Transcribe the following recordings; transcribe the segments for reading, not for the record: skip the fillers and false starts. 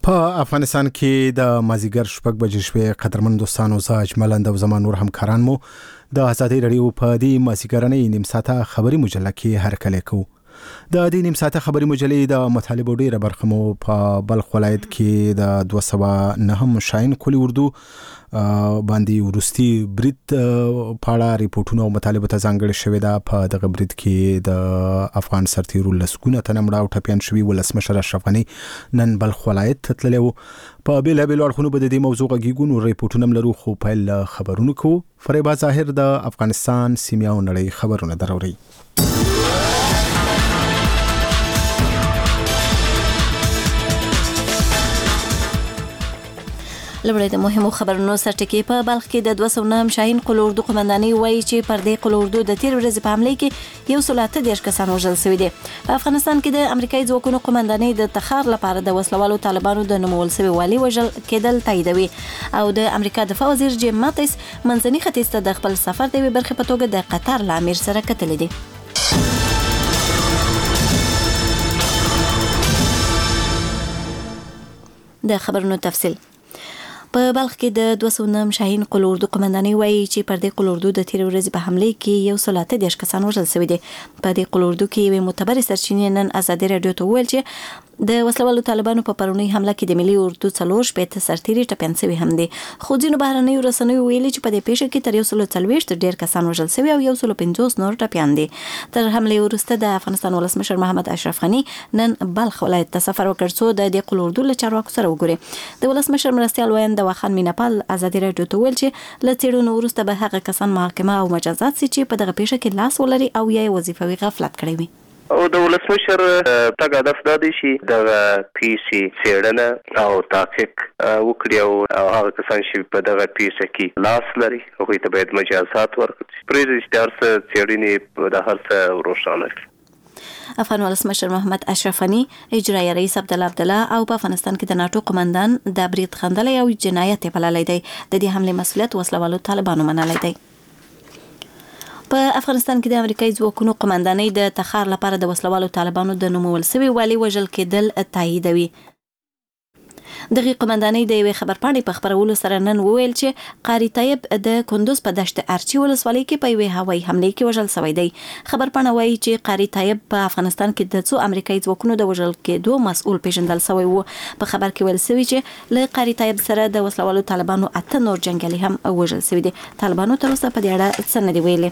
په افغانستان کې د مازیګر شپږ بجې شوې قدرمن دوستانو زه اجمل او زما نور همکاران مو د ازادي رادیو په دې مازیګرنۍ نیم ساعته خبري مجله کې هرکلی کوو. د دې نیم ساعته خبري مجلې د مطالبو ډیره برخه مو په بلخ ولایت کې د 209 شاهین قلی اردو باندې ورستي برید پاړه ریپورتونه او مطالبه ته ځانګړې شوې ده. په دغه برید کې د افغان سرتیرو لسګونه تنه مړه او ټپیان شوي ولسمشر اشرف غني نن بلخ ولایت ته تللی و. په بېلابېلو اړخونو به د دې موضوع غږیږو، نو ریپورتونه هم لرو، خو پیل خبرونه کوو. فریبا ظاهر د افغانستان سیمه او نړۍ خبرونه دروري. لومړی د مهمو خبرونو سرټکی. په بلخ کې د 209 شاهین قلی اردو قومندانۍ وایي چې پر دې قلی اردو د تیر ورځې په حمله کې 130 کسان وژل شوي دي. په افغانستان کې د امریکایي ځواکونو قومندانۍ د تخار لپاره د وسلوالو طالبانو د نومول شوي والي وژل کېدل تاییدوي، او د امریکا دفاع وزیر جیم ماتیس منځني ختیځ ته د خپل سفر د برخې په توګه د قطر له امیر سره کتلي دي. د خبرونو تفصیل. په بلخ کې د 209 شاهین قلی اردو قومندانۍ وایي چې پر دې قلی اردو د تیر ورځې په حمله کې 130 کسان وژل شوي دي. په دې قلی اردو کې یوې معتبرې سرچینې نن ازادي رادیو ته وویل چې د وسلوالو طالبانو په پرونی حمله کې د ملي اردو 4 سرتیري ټپیان شوي هم دي. خو ځینو بهرنیو رسنیو ویلي چې په دې پیښه کې تر 140 ډیر کسان وژل شوي او 150 نور ټپیان دي. تر حمله وروسته د افغانستان ولسمشر محمد اشرف غني نن بلخ ولایت ته سفر وکړ څو د دې قلی اردو له چارواکو سره وګوري. د ولسمشر مرستیال ویاند واخان میناپال ازادي رادیو ته ویل چې له څېړنو وروسته به هغه کسان محاکمه او مجازات شي چې په دغه پیښه کې لاس ولري او یا وظیفوي غفلت کړی وي. او د ولسمشر تګ هدف دا دی چې د پیسي څېړنه او تحقیق وکړي او هغه کسان چې په دغه پیښه کې لاس لري هغوی ته باید مجازات ورکړي. پرېږدي چې د هر څه څېړنې د هر څه روښانه کړي. افغان ولسمشر محمد اشرف غني، اجرایي رئیس عبدالله او په افغانستان کې د ناټو قومندان د برید خندلې او جنایت بللی دی. د دې حملې مسؤلیت وسلوالو طالبانو منلی دی. په افغانستان کې د امریکایي ځواکونو قومندانۍ د تخار لپاره د وسلوالو طالبانو د نومول شوي والي وژل کېدل تاییدوي. دغه قومندانۍ د یوې خبرپاڼې په خبرولو سره نن وویل چې قاری طیب د کندوز په دشت ارچي ولسوالۍ کې په یوې هوایي حملې کې وژل شوی دی. خبرپاڼه وایي چې قاری طیب په افغانستان کې د څو امریکایي ځواکونو د وژل کېدو مسؤل پیژندل شوی و. په خبر کې ویل شوی چې له قاری طیب سره د وسلوالو طالبانو 8 نور جنګیالي هم وژل شوي دي. طالبانو تر اوسه په دې اړه څه نه دي ویلي.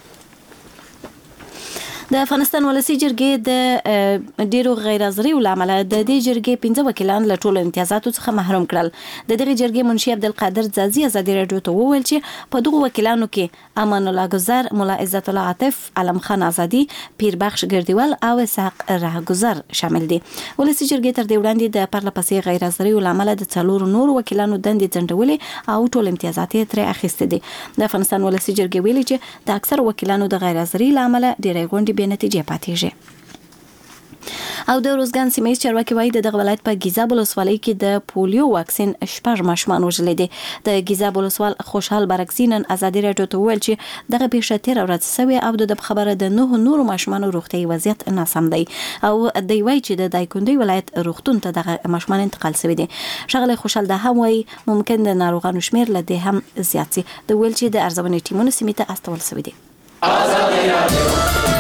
د افغانستان ولسی جرګې د ډیرو غیر حاضریو لامل د دې جرګې 15 وکیلان له ټولو امتیازاتو څخه محروم کړل. د دغه جرګې منشي عبدالقادر ځازي ازادي رادیو ته وویل چې په دغه وکیلانو کې امان الله گذر، مولا عزت الله عاطف، علم خان آزادي، پیر بخش ګردیوال او اسحاق راهگذر شامل دي. ولسی جرګې تر دې وړاندې د پرله پسې غیر حاضریو لامل د 4 نور وکیلانو دندې ځنډولې او ټول امتیازات یې ترې اخیستې دي. د افغانستان ولسی جرګې ویلي چې د اکثر وکیلانو د غیر حاضرۍ لامل ډېرې غونډې بې نتیجې پاتېږي. او د روزګان سیمه چارواکي وایي د دغه ولایت په ګیزاب ولسوالۍ کې د پولیو واکسین 6 ماشومان وژلي دي. د ګیزاب ولسوال خوشحال برکزي نن ازادي رادیو ته وویل چې دغه پیښه تیر ورځ شوې او د خبره د 9 نورو ماشومانو روغتیايي وضعیت ناسم دی او دوی وایي چې د دایکندي ولایت روغتون ته دغه ماشومان انتقال شوي دي. ښاغلی خوشحال دا هم وایي ممکن د ناروغانو شمیر له دې هم زیات شي. د ویل چې د ارزونې ټیمونو سیمې ته استول شوي دي. ازادي رادیو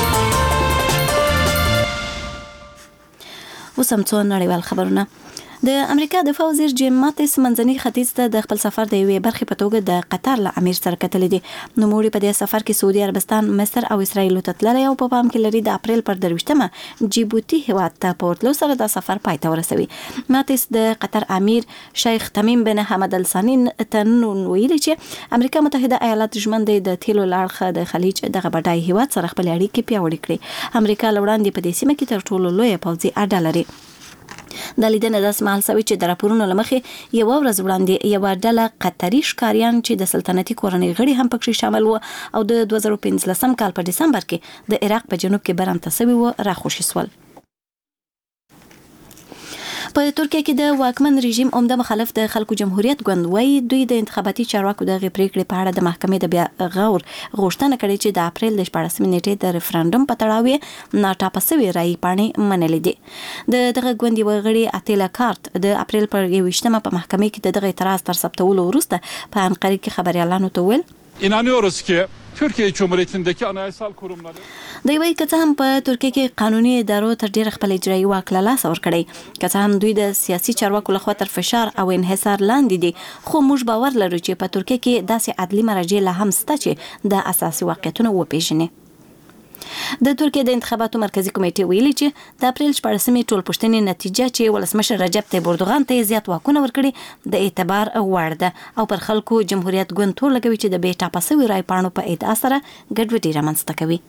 اوس هم څو نړیوال خبرونه. د امریکا دفاع وزیر جیم ماتیس منځني ختیځ ته د خپل سفر د یوې برخې په توګه د قطر له امیر سره کتلي دي. نوموړي په دې سفر کې سعودي عربستان، مصر او اسرائیل ته تللی او په پام کې لري د اپریل پر 23 جیبوتي هیواد ته په ورتلو سره د سفر پای ته ورسوي. ماتیس د قطر امیر شیخ تمیم بن حمد الثاني ته ویلي چې امریکا متحده ایالات ژمن دی د تیلو لاړخه د خلیج دغه بډای هیواد سره خپل اړیکې پیاوړې کړي. امریکا لوړاندې په دې سیمه کې تر ټولو لویه پوځي اډه لري. د لیدنې داس مهال سوي چې د راپورونو لمخې یو ورځ وړاندې یو ډله قطري ښکاریان چې د سلطنتي کورنۍ غړي هم پکې شامل وو او د 2015 کال په دسمبر کې د عراق په جنوب کې برمته سوي وو راخوشي سول. په ترکیه کې د واکمن رژیم عمده مخالف د خلکو جمهوریت ګوند وایي دوی د انتخاباتي چارواکو د پریکړې په اړه د محکمې د بیا غور غوښتنه کړې چې د اپریل د 14 نیټې د ریفرندوم په تړاو ناټاپه شوې رایې پاڼې منلې دي. د دغه ګوند یو غړي اتیلا کارت د اپریل پر 21مه په محکمې کې د دغه اعتراض تر ثبتولو وروسته په انقره کې خبريالانو ته ویل İnanıyoruz ki Türkiye Cumhuriyeti'ndeki anayasal kurumları د وی کته هم په ترکیه کې قانوني ادارو تر ډیره خپل اجرایي واک له لاس ورکړي کته هم دوی د سیاسي چارواکو لخوا تر فشار او انحصار لاندې دي خو موږ باور لرو چې په ترکیه کې داسې عدلي مراجع له هم سته چې د اساسي واقعیتونو وپیژني. د ترکیه د انتخاباتو مرکزی کمیټې ویلي چې د اپریل 14مې ټولپوښتنې نتیجه چې ولسمشر رجب طیب اردوغان ته زیات واکونه ورکړي د اعتبار وړ ده او پر خلکو جمهوریت ګوند ټول لګوي چې د بیټا پسوي رای پاڼو په ادعا سره ګډوډي رامنځته کوي.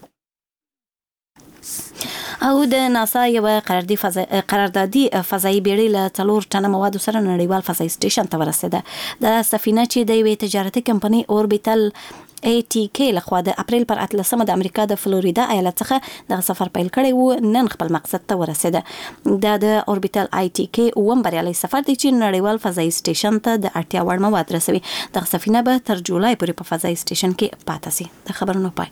او د ناسا یو قراردادي فضایي بیړۍ له 4 ټنه موادو سره نړیوال فضایي سټیشن ته ورسېده. د سفینه چې د یوې تجارتي کمپنۍ اوربیټل ATK لخوا د اپریل پر 18مه د امریکا د فلوریدا ایالت څخه د سفر پیل کړی وو نن خپل مقصد ته ورسېده. د اوربیټل ATK اوم بریالي سفر دی چې نړیوال فضایي سټیشن ته د اړتیا وړ مواد رسوي. د سفینه به تر جولای پورې په فضایي سټیشن کې پاتې شي. د خبرونو پای.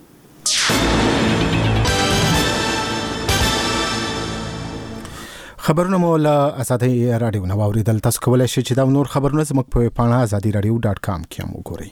خبرونه مو له آزادي رادیو نو اوریدل. تاسو کولای شئ چې دا نور خبرونه زموږ په پاڼه azadiradio.com کې هم وګورئ.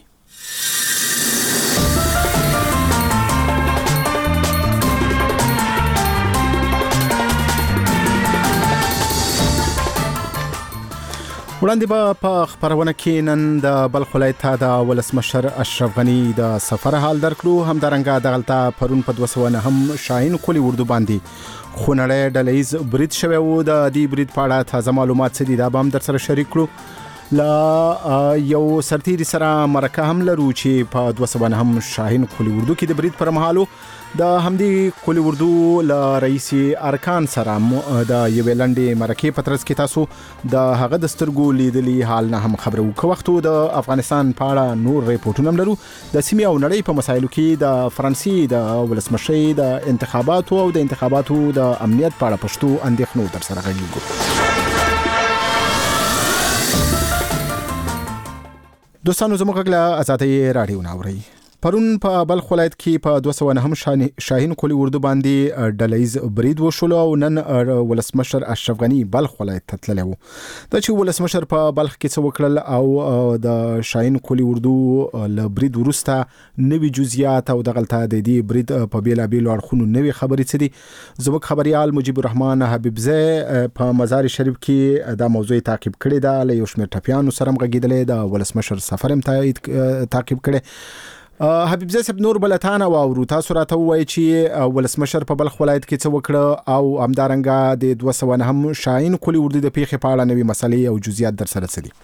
وړاندې به په خبرونه کې نن د بلخ ولایت د ولسمشر اشرف غنی د سفر حال درکړو. همدارنګه دغلته پرون په 209 هم شاهین کلی اردو باندې خونړی ډلهیز برید شوی و. د دې برید په اړه تازه معلومات څه دي دا به هم در سره شریک کړو. لا یو سرتیری سره مرکه هم لرو چې په 209 هم شاهین کلی اردو کې د برید پر مهالو د همدې کلی اردو له رئیس ارکان سره د یوې لنډې مرکې په ترڅ کې تاسو د هغه د سترګو لیدلي حال نه هم خبرو. که وختو د افغانستان په اړه نور ریپورټونه هم لرو. د سیمې او نړۍ په مسایلو کې د فرانسې د ولسمشرۍ د انتخاباتو او د انتخاباتو د امنیت په اړه پښتو اندېښنو تر سره غږیږو. دوستانو زموږ غږ آزادي رادیو ناوري. پرون په بلخ ولایت کې په 209 شاهین کلی اردو باندې ډلهیز برید وشو او نن ولسمشر اشرف غنی بلخ ولایت ته تللی و. دا چې ولسمشر په بلخ کې څه وکړل او د شاهین کلی اردو له برید وروسته نوي جزئیات او دغلته د دې برید په بیلابیلو اړخونو نوي خبرې څه دي زموږ خبريال مجيب الرحمن حبیبزه په مزار شریف کې دا موضوع تعقیب کړی دا له یو شمېر ټپیانو سره مغږیدلې د ولسمشر سفر هم تعقیب کړي. حبیبزه صاحب نور بلتان او ورو تاسو راته وایي چې ولسمشر په بلخ ولایت کې څه وکړه او همدارنګه د 209 هم شاهین کلی اردو د پیښې په اړه نوي مسلې او جزئیات در سره څه دي.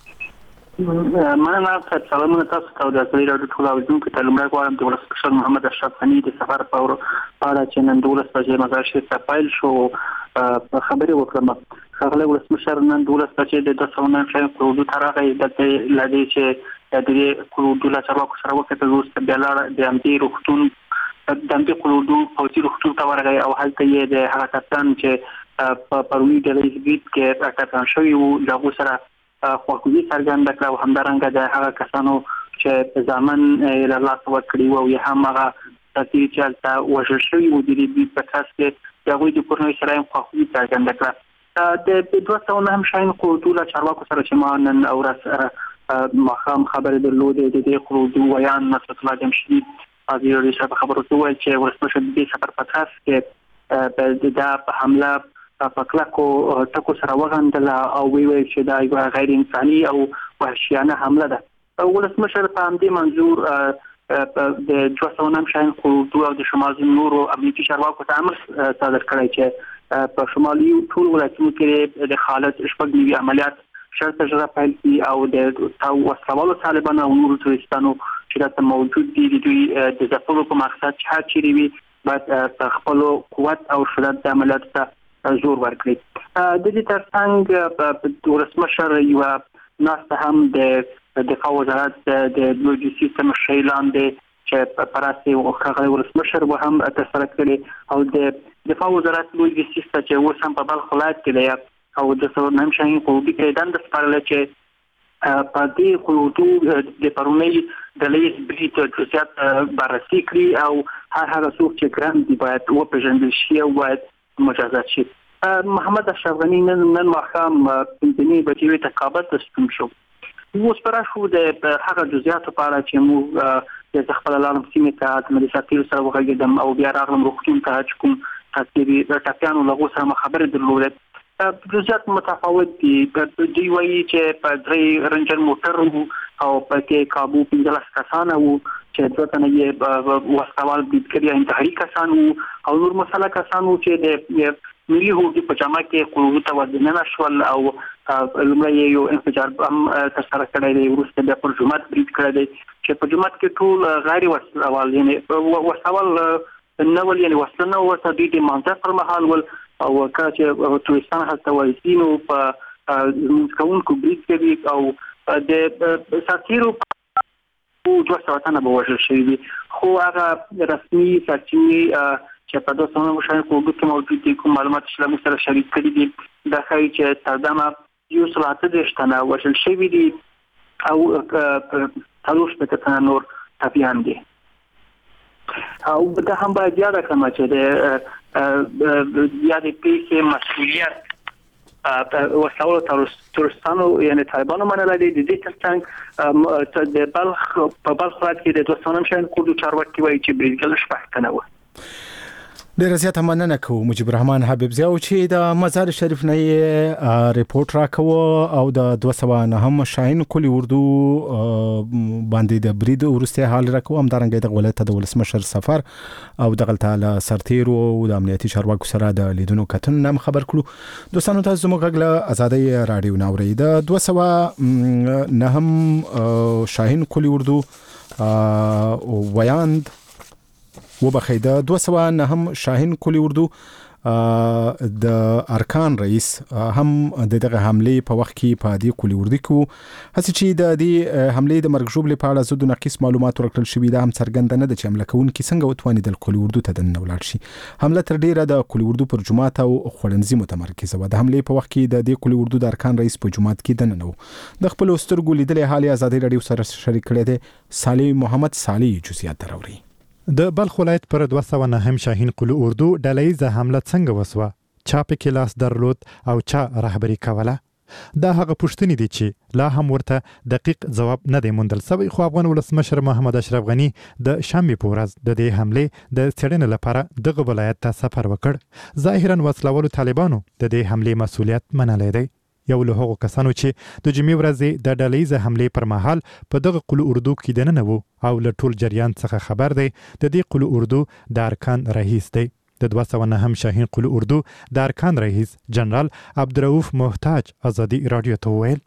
مننه سلامونه تاسو ته د ازادي راډیو ټول اوریدونکو ته لومړی غواړم د ولسمشر محمد اشرف غنی د سفر په اړه چې نن 12 بجې مزار شریف ته پیل شو خبرې وکړم. هغه ولسمشر نن 12 بجې د 209 شاهین کلی اردو ته راغی د لدی چې د دې کلودو لا چارواکو سره وکړه وروسته بیا لاړ د همدې روغتون د همدې کلودو پوځي روغتون ته ورغی او هلته یې د هغه کسان چې په پرونی ډلهیز برید کې ټاکل شوي وو دغه سره خواخوږي څرګنده کړه او همدارنګه د هغه کسانو چې په ځامن له لاسه ورکړي وو یا هم هغه سرتیري چې هلته وژل شوي وو د دې برید په ترڅ کې د هغوی د کورنۍ سره هم خواخوږي څرګنده کړه. د 209 شاهین کلی اردو له چارواکو سره چې ما نن ورځ مخام خبرې درلودې د دې کلودو ویان نصرت الله جمشیدی ازادي راډیو سره خبرو کوي چې ولسمشر د سفر په ترڅ کې د حمله په کلکو ټکو سره وغندل او ویل چې دا یو غیر انساني او وحشیانه حمله ده. ولسمشر په همدې منظور د 209 شاهین کلی اردو او د شمال نورو امنیتي چارواکو ته امر صادر کړی چې په شمالي ټول ولایتونو کې د خالد شپږ نوي عملیات شرط اجرا پیل کی او د وسلوالو طالبانو او نورو تروریستانو چې دا موجود دي د دوی د ځپلو په مقصد چې هر چیرې وي باید خپل قوت او شدت د عملیاتو ته زور ورکړي. د دې ترڅنګ ولسمشر یو ناسته هم د دفاع وزارت د لوجستیک مشر لاندې چې پراسته خغلی ولسمشر و هم تسره کړي او د دفاع وزارت لوجستیک چې اوس هم په بلخ ولایت کې او د نهم شاهین قوبي کې دند سپارل چې په دې قوتو د پرونی د لیس بریټ جزئیات بررسي کړي او هر څوک چې ګرام دی باید وپېژندل شي او باید مجازات شي. محمد اشرف غنی نن ماښام پنځمې بجې ته کابل ته ستون شو. اوس پر شو د هغه جزئیات په اړه چې موږ د خپل عالم سیمې ته د ملي ساتیر سره وغږیدم او بیا راغلم روغتون ته چې کوم تاثیري ټاپیانو لغو سره خبرې درلودې. جزئیات متفاوت دي. دوی وایي چې په درې رنجر موټر او په کې کابو 15 کسان وو چې دوه تنه یې وسوال بيدکري انتحاري کسان وو او نور مسله کسان وو چې د ملي هوډ په جامه کې قوت توازن نشول او لمړی یو انفجار هم ترسره کړی دی. ورسته بیا پر جماعت برید کړی دی چې په جماعت کې ټول غیر وسوال یعنی وسوال نو یعنی وسلنه ورته د منځ پر مهال ول او کله چې ټوریستان هڅه وایي نو په کوونکو برید کوي او د ساتیرو او 200 تنه به وژل شوي دي. خو هغه رسمي سرچینې چې په دوه سمه مشاهده کوو چې موجود دي کوم معلومات چې موږ سره شریک کړي دي دا ښایي چې تر دمه یو سلاته د شتنه وژل شوي دي او تلوش په تنه نور تابعان دي. او دا هم باید یاد کړم چې د یادې پیښې مسؤلیت وسلو ترستانو یعنی طالبانو منل دي. د دې ترڅنګ د بلخ په بلخ ولایت کې د 200 شاهین قوډو چارواکي وایي چې بریدګر شپږ و. ډیر زیاته مننه کوم مجيب الرحمن حبیب زیاو چې د مزار شریف نه ریپورت راکوه او د 209 شاهین کلی اردو باندې د برید ورسته حال راکوه هم درنګ د ولایت د ولسمشر سفر او د غلطاله سرتیر او د امنیتي چارواکو سره د لیدونو کتن نام خبر کړو. دوستانو تاسو زموږ غږ ازادي رادیو ناوړي د 209 شاهین کلی اردو ویاند وبخیده 209 شاهین کلی اردو د ارکان رئیس هم دغه حمله په وخت کې په دې کلی اردو کې هڅه چې د دې حمله د مرګ جوړ لپاره زده نقص معلومات ورکړل شوې ده هم څرګنده نه ده چې حمله کوونکي څنګه وتواني د کلی اردو ته دننه ولاړ شي. حمله تر ډیره د کلی اردو پر جماعت او خړنځي متمرکزه و. د حمله په وخت کې د دې کلی اردو د ارکان رئیس په جماعت کې دننه و. د خپل سترګو لیدلې حالي ازادي رادیو سره شریک کړی دی صالح محمد صالح جزئیات دراوري. د بلخ ولایت پر 209 شاهین کلی اردو ډلهیزه حمله څنګه وسوه؟ چا پکې لاس درلود او چا رهبری کوله؟ دا هغه پوښتنې دي چې لا هم ورته دقیق ځواب نه دی موندل شوی. خو افغان ولسمشر محمد اشرف غنی د شنبې په ورځ د دې حملې د څېړنې لپاره دغه ولایت ته سفر وکړ. ظاهرا وسلوالو طالبانو د دې حملې مسؤلیت منلی دی. یو له هغو کسانو چې د جمعې ورځې د ډلهیزه حملې پر مهال په دغه قلو اردو کې دننه وو او له ټول جریان څخه خبر دی د دې قلو اردو د ارکان رئیس دی. د 209 شاهین قلو اردو د ارکان رئیس جنرال عبدالرؤف محتاج ازادي رادیو ته وویل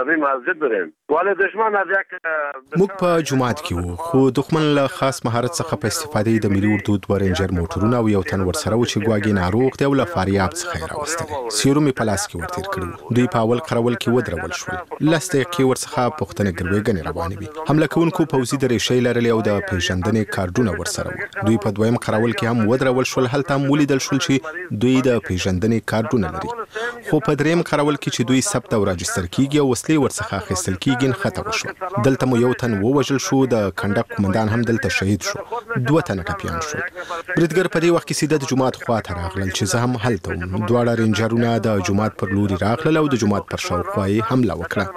موږ په جماعت کې وو خو دښمن له خاص مهارت څخه په استفادې د ملي اردو دوه رینجر موټرونه او یو تن ورسره و چې ګواګي ناروغ دی او له فاریاب څخه راوستل سیرومي پلاس کې ورتیر کړو. دوی په اول خرول کې ودرول شول. لسته کې ورڅخه پښتنه ګرويګنې روانې وي. حمله کوونکو پوځي درېشۍ لرلې او د پیژندنې کارډونه ورسره و. دوی په دویم خرول کې هم ودرول شول. هلته مولیدل شول چې دوی د پیژندنې کارډونه لري. خو په دریم خرول کې چې دوی ثبت او راجستر کیږي او وسلې ورڅخه اخیستل کیږي خطر وشو. دلته مو یو تن ووژل شو. د کنډک قومندان هم دلته شهید شو. دوه تنه ټپیان شو. بریدګر په دې وخت کې سیده د جماعت خواته راغلل چې زه هم هلته وم. دواړه رینجرونه د جماعت پر لوري راغلل او د جماعت پر شاوخوا یې حمله وکړه.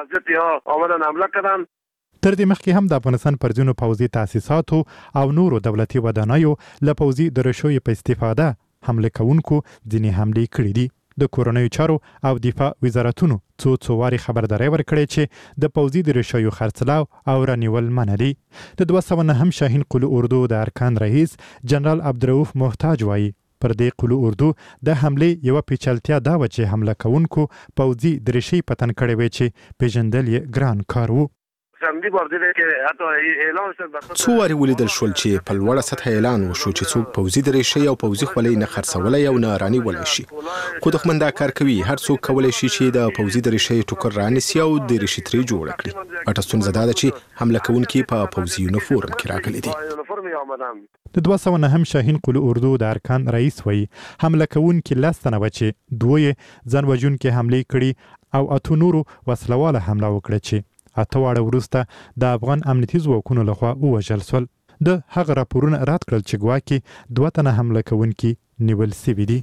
تر دې مخکې هم د افغانستان پر ځینو پوځي تاسیساتو او نورو دولتي ودانیو له پوځي درشوی په استفاده حمله کوونکو ځینې حملې کړې دي. د کورنیو چارو او دفاع وزارتونو څو واري خبرداري ورکړې چې د پوځي درشویو خرڅلاو او رانیول منع دي. د 209 شاهین قلو اردو د ارکان رئیس جنرال عبدالرؤف محتاج وایي پر دې قلو اردو د حملې یو پیچلتیا دا و چې حمله کوونکو پوځي درشي پتن کړې وي چې پیژندل یې ګران کار وو. څو وارې ولیدل شول چې په لوړه سطح اعلان وشو چې څوک پوځي دریشۍ او پوځي خولۍ نه خرڅولی او نه رانیولی شي، خو دښمن دا کار کوي. هر څوک کولی شي چې د پوځي دریشۍ ټوکر رانیسي او دریشي ترې جوړه کړي. پټه ستونزه دا ده چې حمله کوونکي په پوځي یونیفورم کې راغلي دي. د 209 شاهین قلو اردو د ارکان رئیس وایي حمله کوونکي 10 تنه وه چې 2 یې ځان وژونکي حملې کړي او 8 نورو وسلواله حمله وکړه چې 8 واړه وروسته د افغان امنیتي ځواکونو لخوا ووژل شول. د هغه راپورونه رد کړل چې ګواکې 2 تنه حمله کوونکي نیول سوي دي.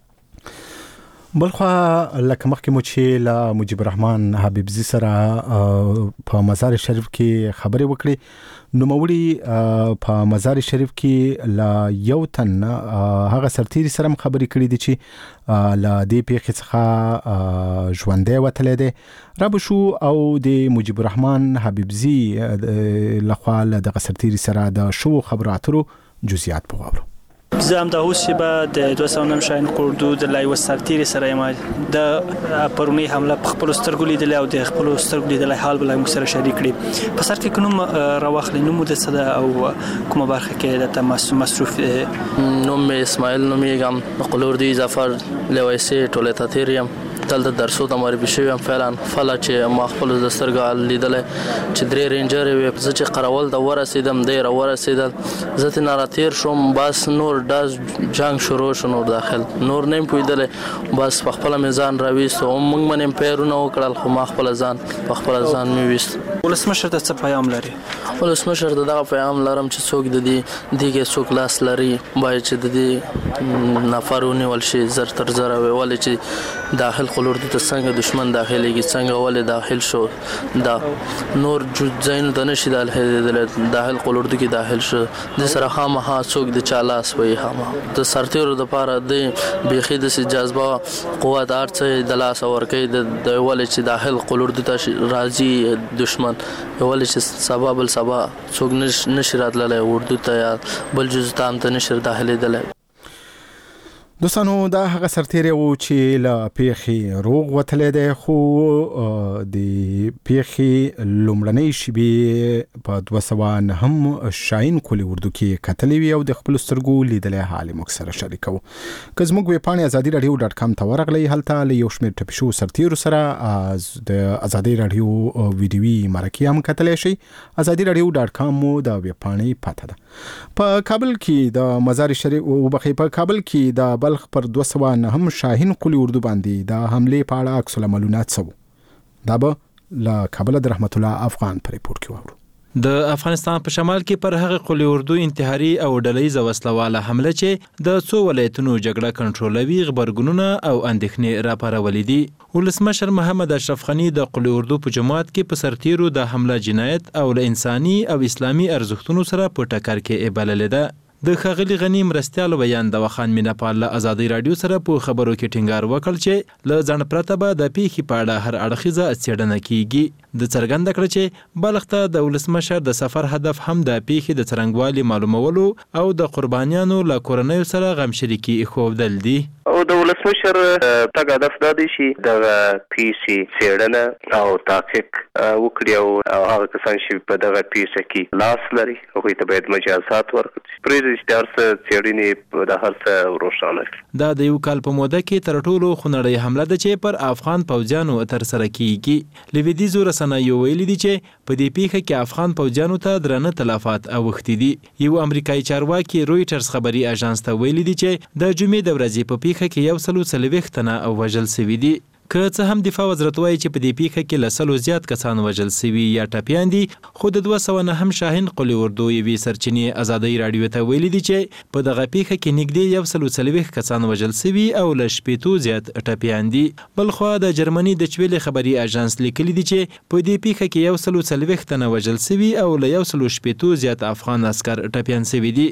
بلخوا لکه مخکې مو چې له مجيب الرحمن حبیبزي سره په مزار شریف کې خبرې وکړې، نوموړي په مزار شریف کې له یو تن هغه سرتیري سره خبرې کړې دي چې له دې پیښې څخه ژوندی وتلی دی. را به شو او د مجيب الرحمن حبیبزي لخوا له دغه سرتیري سره د شو خبرو اترو جزئیات په واورو. زه هم د اوس چې به د 209 شاهین قردو د لایو سرتیري سره یم د پرونی حمله په خپل سترګو لیدلې او د خپل سترګو لیدلې حال بل موږ سره شریک کړي. په سر کې کوم راوخلې نوم د صدا او کومه برخه کې د مصروف نوم اسماعیل نومیږم، قلوردی ظفر لویسي ټوله تاتیریم دلته درسو د معرفي شوی ام فعلا چې ما خپل د سترګو لیدلې چې درې رینجر وي چې قراول د ورسېدم د ورسېدل زه نه راتیر شوم، بس نور داس جنگ شروع شو، نور داخل نور نیم پویدلې، بس په خپل میزان راويست او موږ منیم پیرونه وکړل، خو ما خپل ځان می وست. ولسمشر ته څه پیغام لري؟ ولسمشر ته دا پیغام لرم چې څوک د دې دیګه څوک لاس لري باید چې د دې نفرونه ولشي زر تر زر ولې چې داخل قلوردو ته څنګه دشمن داخليږي څنګه ولې داخل شو دا نور زین د نشي داخل قلوردو کې داخل شو د سره خامخا څوک د چالاس وي خامخا د سرتیرو د پاره د بيخي د جذبه قوت ارڅ د لاس ورکې د ولې چې داخل قلوردو ته راځي دشمن ولې چې سبب السبا څوک نشي راتللی اردو ته یا بل جز تام ته نشي داخلي دلی. دوستانو دا هغه سرتیری و چې له پیښې روغ وتلی دی، خو د پیښې لومړنۍ شیبې په 209 شاهین قلو اردو کې کتلې وي او د خپل سترګو لیدلی حال موږ سره شریکو. که زموږ ویبپاڼې ازادي راډیو .com ته ورغلی، هلته له یو شمېر ټپي شوو سرتیرو سره د ازادي راډیو ویډیوي مرکې هم کتلی شئ. ازادي راډیو .com مو د ویبپاڼې پته ده. په کابل کې د مزار شریف په کابل کې د بلخ پر 209 شاهین قلو اردو باندې د حملې په اړه عکس العملونه څه دا به له کابل د رحمت الله افغان په ریپورت کې واورو. د افغانستان په شمال کې پر هغه قلو اردو انتحاري او ډلهییزه وسلواله حمله چې د څو ولایتونو جګړه کنټرولوي غبرګونونه او اندېښنې راپارولې دي. ولسمشر محمد اشرف غني د قلو اردو په جماعت کې په سرتیرو د حمله جنایت او له انساني او اسلامي ارزښتونو سره په ټکر کې بللې ده. د ښاغلي غني مرستیال بیان د وخان میناپال له ازادي راډیو سره په خبرو کې ټینګار وکړ چې له ځان پرته به د پیښې په اړه هر اړخیزه څېړنه کیږي. د څرګنده کړ چې بلخ ته د ولسمشر د سفر هدف هم د پیښې د څرنګوالي معلومولو او د قربانیانو له کورنیو سره غم شریکي ښودل دي. او د ولسمشر تګ هدف دا دی چې د پیښې څېړنه او تحقیق وکړي او هغه کسان چې په دغه پیښه کې لاس لري هغوی ته باید مجازات ورکړي. پرېږدي چې د هر څه څېړنې د هر څه روښانه کړي. دا د یو کال په موده کې تر ټولو خونړۍ حمله ده چې پر افغان پوځیانو ترسره کیږي. لویدیځو رسنیو ویلي دي چې په دې پیښه کې افغان پوځیانو ته درنه تلفات اوښتي دي. یو امریکایي چارواکي رویټرز خبري اژانس ته ویلي دي چې د جمعې د ورځې په پیښه کې 140 تنه وژل شوي دي. که څه هم دفاع وزارت وایي چې په دې پیښه کې له 100 زیات کسان وژل شوي یا ټپیان دي، خو د 209 شاهین قلو اردو یوې سرچینې ازادي راډیو ته ویلي دي چې په دغه پیښه کې نږدې 140 کسان وژل شوي او له 80 زیات ټپیان دي. بلخوا د جرمني د چویل خبري اژانس لیکلي دي چې په دې پیښه کې 140 تنه وژل شوي او له 180 زیات افغان عسكر ټپیان شوي دي.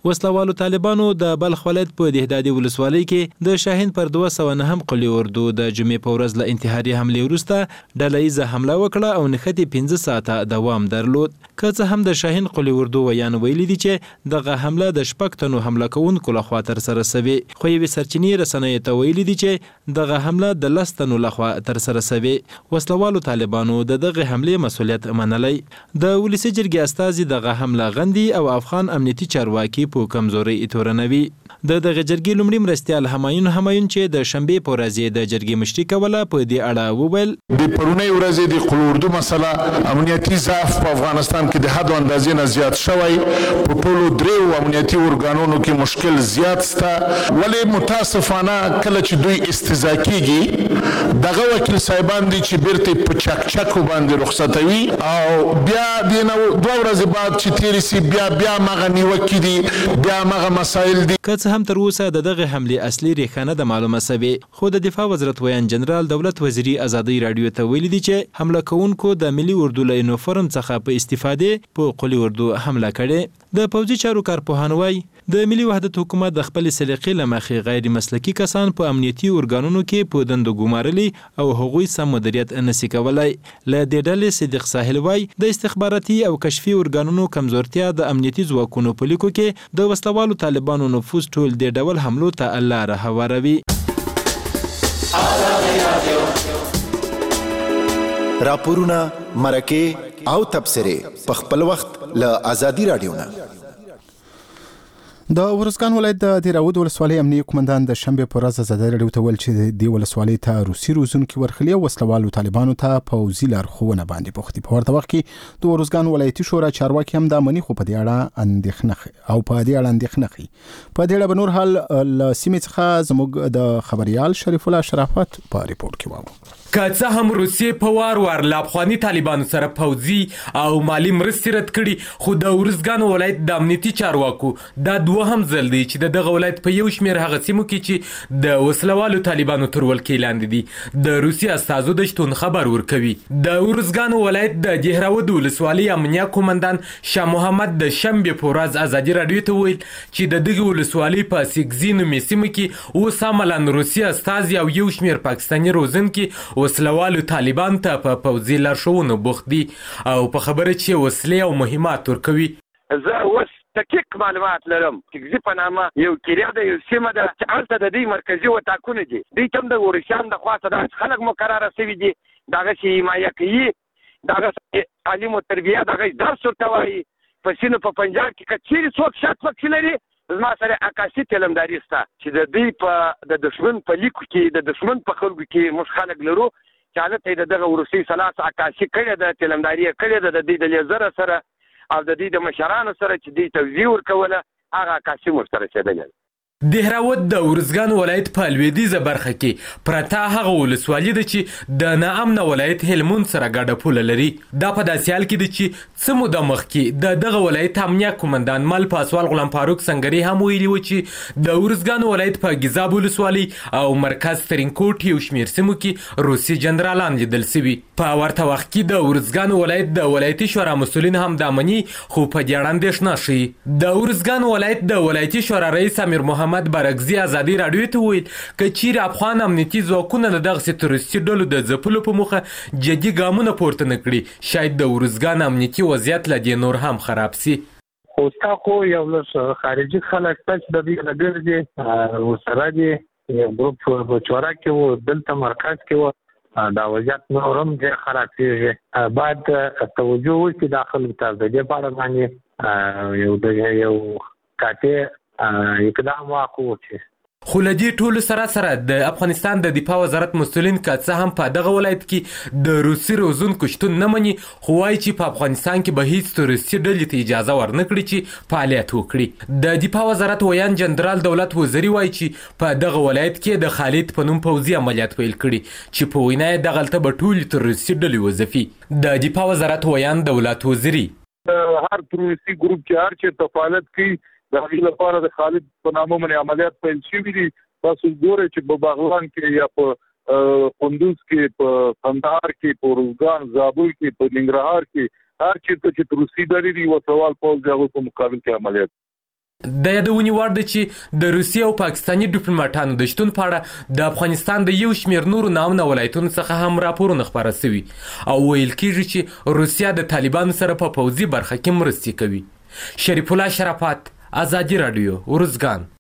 وسلوالو طالبانو د بلخ ولایت په دهدادي ولسوالۍ کې د شاهین پر 209 قلي اردو د جمعې په ورځ له انتحاري حملې وروسته ډله ییزه حمله وکړه او نښتې 15 ساعته دوام درلود. که څه هم د شاهین قلي اردو ویان ویلي دي چې دغه حمله د 6 تنو حمله کوونکو لخوا ترسره شوې، خو یوې سرچینې رسنیو ته ویلي دي چې دغه حمله د 10 تنو لخوا ترسره شوې. وسلوالو طالبانو د دغه حملې مسؤلیت منلی. د ولسي جرګې استازي دغه حمله غندي او افغان امنیتي چارواکي په کمزوري تورنوي. د دغه جرګې لومړي مرستیال همایون چې د شنبې په ورځ د جرګې مشري کوله په دې اړه وویل د پرونی ورځ د قلي اردو مسله امنیتي ضعف په افغانستان کې د حد اندازې نه زیات شوی، په ټولو دریو امنیتي ارګانونو کې مشکل زیات سته، ولې متاسفانه کله چې دوی استهزاء کیږي دغه وکیل صاحبان دي چې بیرته په چکچکو باندې رخصتوي او بیا د 2 ورځې بعد چې تیری سي بیا مغه نیوکې دي، بیا مغه مسایل دي. که څه هم تر اوسه د دغه حملې اصلي ریښه نه ده معلومه شوې، خو د دفاع وزارت ویان جنرال دولت وزیري ازادي رادیو ته ویلي دي چې حمله کوونکو د ملي اردو له یونیفورم څخه په استفاده په قلي اردو حمله کړې. د پوځي چارو کارپوهان وایي د ملي وحدت حکومت د خپل سلیقې له مخې غیر مسلکي کسان په امنیتي ارګانونو کې په دندو ګمارلي او هغوی سم مدیریت نشي کولای. له دې ډلې صدیق ساحل وایي د استخباراتي او کشفي ارګانونو کمزورتیا د امنیتي ځواکونو په لیکو کې د وسلوالو طالبانو نفوذ ټول د ډول حملو ته لاره هواروي. راپورونه، مرکې او تبصرې په خپل وخت له آزادي رادیو نه. د ورزګان ولایت د دیراود ولسوالۍ امنیه قومندان د شنبې په ورځ ازادي رادیو ته ویل چې د ولسوالۍ ته روسي روزونکي ورخلي او وسلوالو طالبانو ته پوځي لارښوونه باندې بوختي. په ورته وخت کې د ورزګان ولایتي شورا چارواکي هم د امني خو په دې اړه اندېښنه کوي. په دې اړه به نور حال له سیمې څخه زموږ د خبريال شریف الله شرافت په ریپورت کې واورو. که څه هم روسیې په وار له افغاني طالبانو سره پوځي او مالی مرستې رد کړي، خو د ورزګان ولایت د امنیتي چارواکو دا دوهم ځل دی چې دغه ولایت په یو شمېر هغه سیمو کې چې د وسلوالو طالبانو تر ولکې لاندې دي د روسي استازو د شتون خبر ورکوي. د ورزګان ولایت د دهراود ولسوالۍ امنیه قومندان شاه محمد د شنبې په ورځ ازادي رادیو ته ویل چې د دغه ولسوالۍ په سیګزي نومې سیمه کې اوس عملاً روسي استازي او یو شمېر پاکستاني روزونکي وسلوالو طالبان ته په پوځي لارښوونو بوخت دي او په خبره چې وسلې او مهمات ورکوي. زه اوس دقیق معلومات لرم. سیګزي په نامه یو کیریا د یو سیمه ده چې هلته د دې مرکزي وټاکونه دي. دوی ته هم د روسیانو د خوا څخه خلک مقرره شوي دي، دغه چې حمایه کوي، دغه تعلیم او تربیه دغه درس ورته وایي. په سینو په پنجاب کې که چیرې څوک شک پکې لري زما سره عکاسي تلمداري شته چې د دوی په د دشمن په لیکو کې د دشمن په خلکو کې موږ خلک لرو چې هلته یې د دغه روسي سلاس عکاسي کړې ده، تلمداري یې کړې ده د دوی د لیزره سره او د دوی د مشرانو سره چې دوی توضیح ورکوله، هغه عکاسي موږ سره رسېدلې ده. دهراود د ورزګان ولایت په لویدیځه برخه کې پرته هغه ولسوالي ده چې د ناامنه ولایت هلمند سره ګډه پوله لري. دا په داسې حال کې ده چې څه موده مخکې د دغه ولایت امنیه قومندان مل پاسوال غلام فاروق سنگري هم ویلي و چې د ورزګان ولایت په ګیزاب ولسوالي او مرکز ترینکوټ یو شمېر سیمو کې روسي جنرالان لیدل سوي. په ورته وخت کې د ورزګان ولایت د ولایتي شورا مسؤلین هم دا مني، خو په دې اړه اندېښنه ښيي. د ورزګان ولایت د ولایتي شورا رئیس امیر محمد برګزي ازادي رادیو ته ویل که چیرې افغان امنیتي ځواکونه د دغسې تروریستي ډلو د ځپلو په موخه جدي ګامونه پورته نه کړي، شاید د ورزګان امنیتي وضعیت له دې نور هم خراب سي. خو ستا خو یو لږ خارجي خلک شته چې د دوی نه ګرځي، ورسره دي یو ګروپ په چوره کې و، دلته مرکز کې و، دا وضعیت نور هم ډېر خراب کېږي. باید توجه وشي دا خلکو ته د دې په اړه باندې یو قاطع اقدام واقع وشي. خو له دې ټولو سره د افغانستان د دفاع وزارت مسؤلین که څه هم په دغه ولایت کې د روسي روزونکو شتون نه مني، خو وایي چې په افغانستان کې به هیڅ تروریستي ډلې ته اجازه ورنه کړي چې فعالیت وکړي. د دفاع وزارت ویان جنرال دولت وزیري وایي چې په دغه ولایت کې د خالد په نوم پوځي عملیات پیل کړي چې په وینا یې دغلته به ټولې تروریستي ډلې وځپي. د دفاع وزارت ویان دولت وزیري هر تروریستي ګروپ چې هر چېرته فعالیت کوي د هغې لپاره د خالد په نامه باندې عملیات پیل شوي دي. تاسو ګورئ چې په باغلان کې یا په کندوز کې، په کندهار کې، په روزګان، زابل کې، په ننګرهار کې، هر چېرته چې روسي ډلې دي وسوال پوځ د هغوی په مقابل کې عملیات د یادونې وړ ده چې د روسیې او پاکستاني ډیپلوماټانو د شتون په اړه د افغانستان د یو شمېر نورو ناامنه ولایتونو څخه هم راپورونه خپاره شوي او ویل کېږي چې روسیه د طالبانو سره په پوځي برخه کې مرستې کوي. شریف الله شرافت، ازادي راډیو، ارزګان.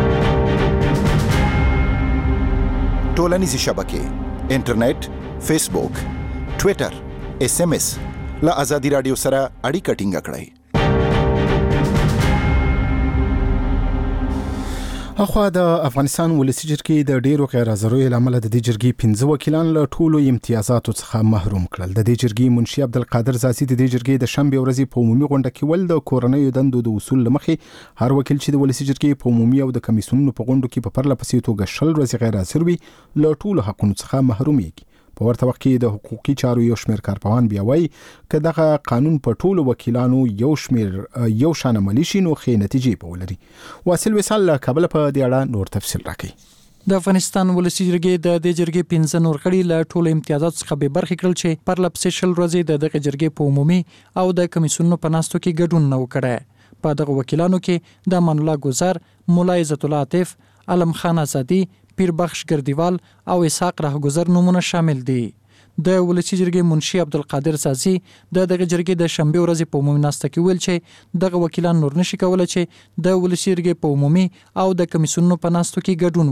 ټولنیزې شبکې، انټرنیټ، فیسبوک، ټویټر، SMS له ازادي راډیو سره اړیکه ټینګه کړئ. اخوا د افغانستان ولسی جرګې د ډیرو غیر حاضریو لامل د دې جرګې 15 وکیلان له ټولو امتیازاتو څخه محروم کړل. د دې جرګې منشي عبدالقادر زاسي د دې جرګې د شنبه ورځې په عمومي غونډه کې ول د کورنۍ دندو د اصول لمخې هر وکیل چې د ولسی جرګې په عمومي او د کمیسیونونو په غونډو کې په پرله پسې توګه 10 ورځې غیر حاضر وي له ټولو حقونو څخه محرومېږي. په ورته وخت کې د حقوقي چارو یو شمېر کارپوهان بیا وایي که دغه قانون په ټولو وکیلانو یو شان عملي شي نو ښې نتیجې به ولري. واصل وصال له کابل په دې اړه نور تفصیل راکړي. د افغانستان ولسی جرګې د دې جرګې 15 نور غړي له ټولو امتیازات څخه به برخې کړل چې پر لپسې شل ورځې د دغه جرګې په عمومي او د کمیسیونونو په ناستو کې ګډون نه وکړي. په دغه وکیلانو کې د امان الله ګزار، مولا عزت الله عاطف، علم خان آزادي، پیر بخش ګردیوال او اسحاق راهګذر نومونه شامل دي. د ولسی جرګې منشي عبدالقادر زاسي د دغه جرګې د شنبه ورځې په عمومي ناسته کې ویل چې دغه وکیلان نور نشي کولای چې د ولسی جرګې په عمومي او د کمیسیونونو په ناستو کې ګډون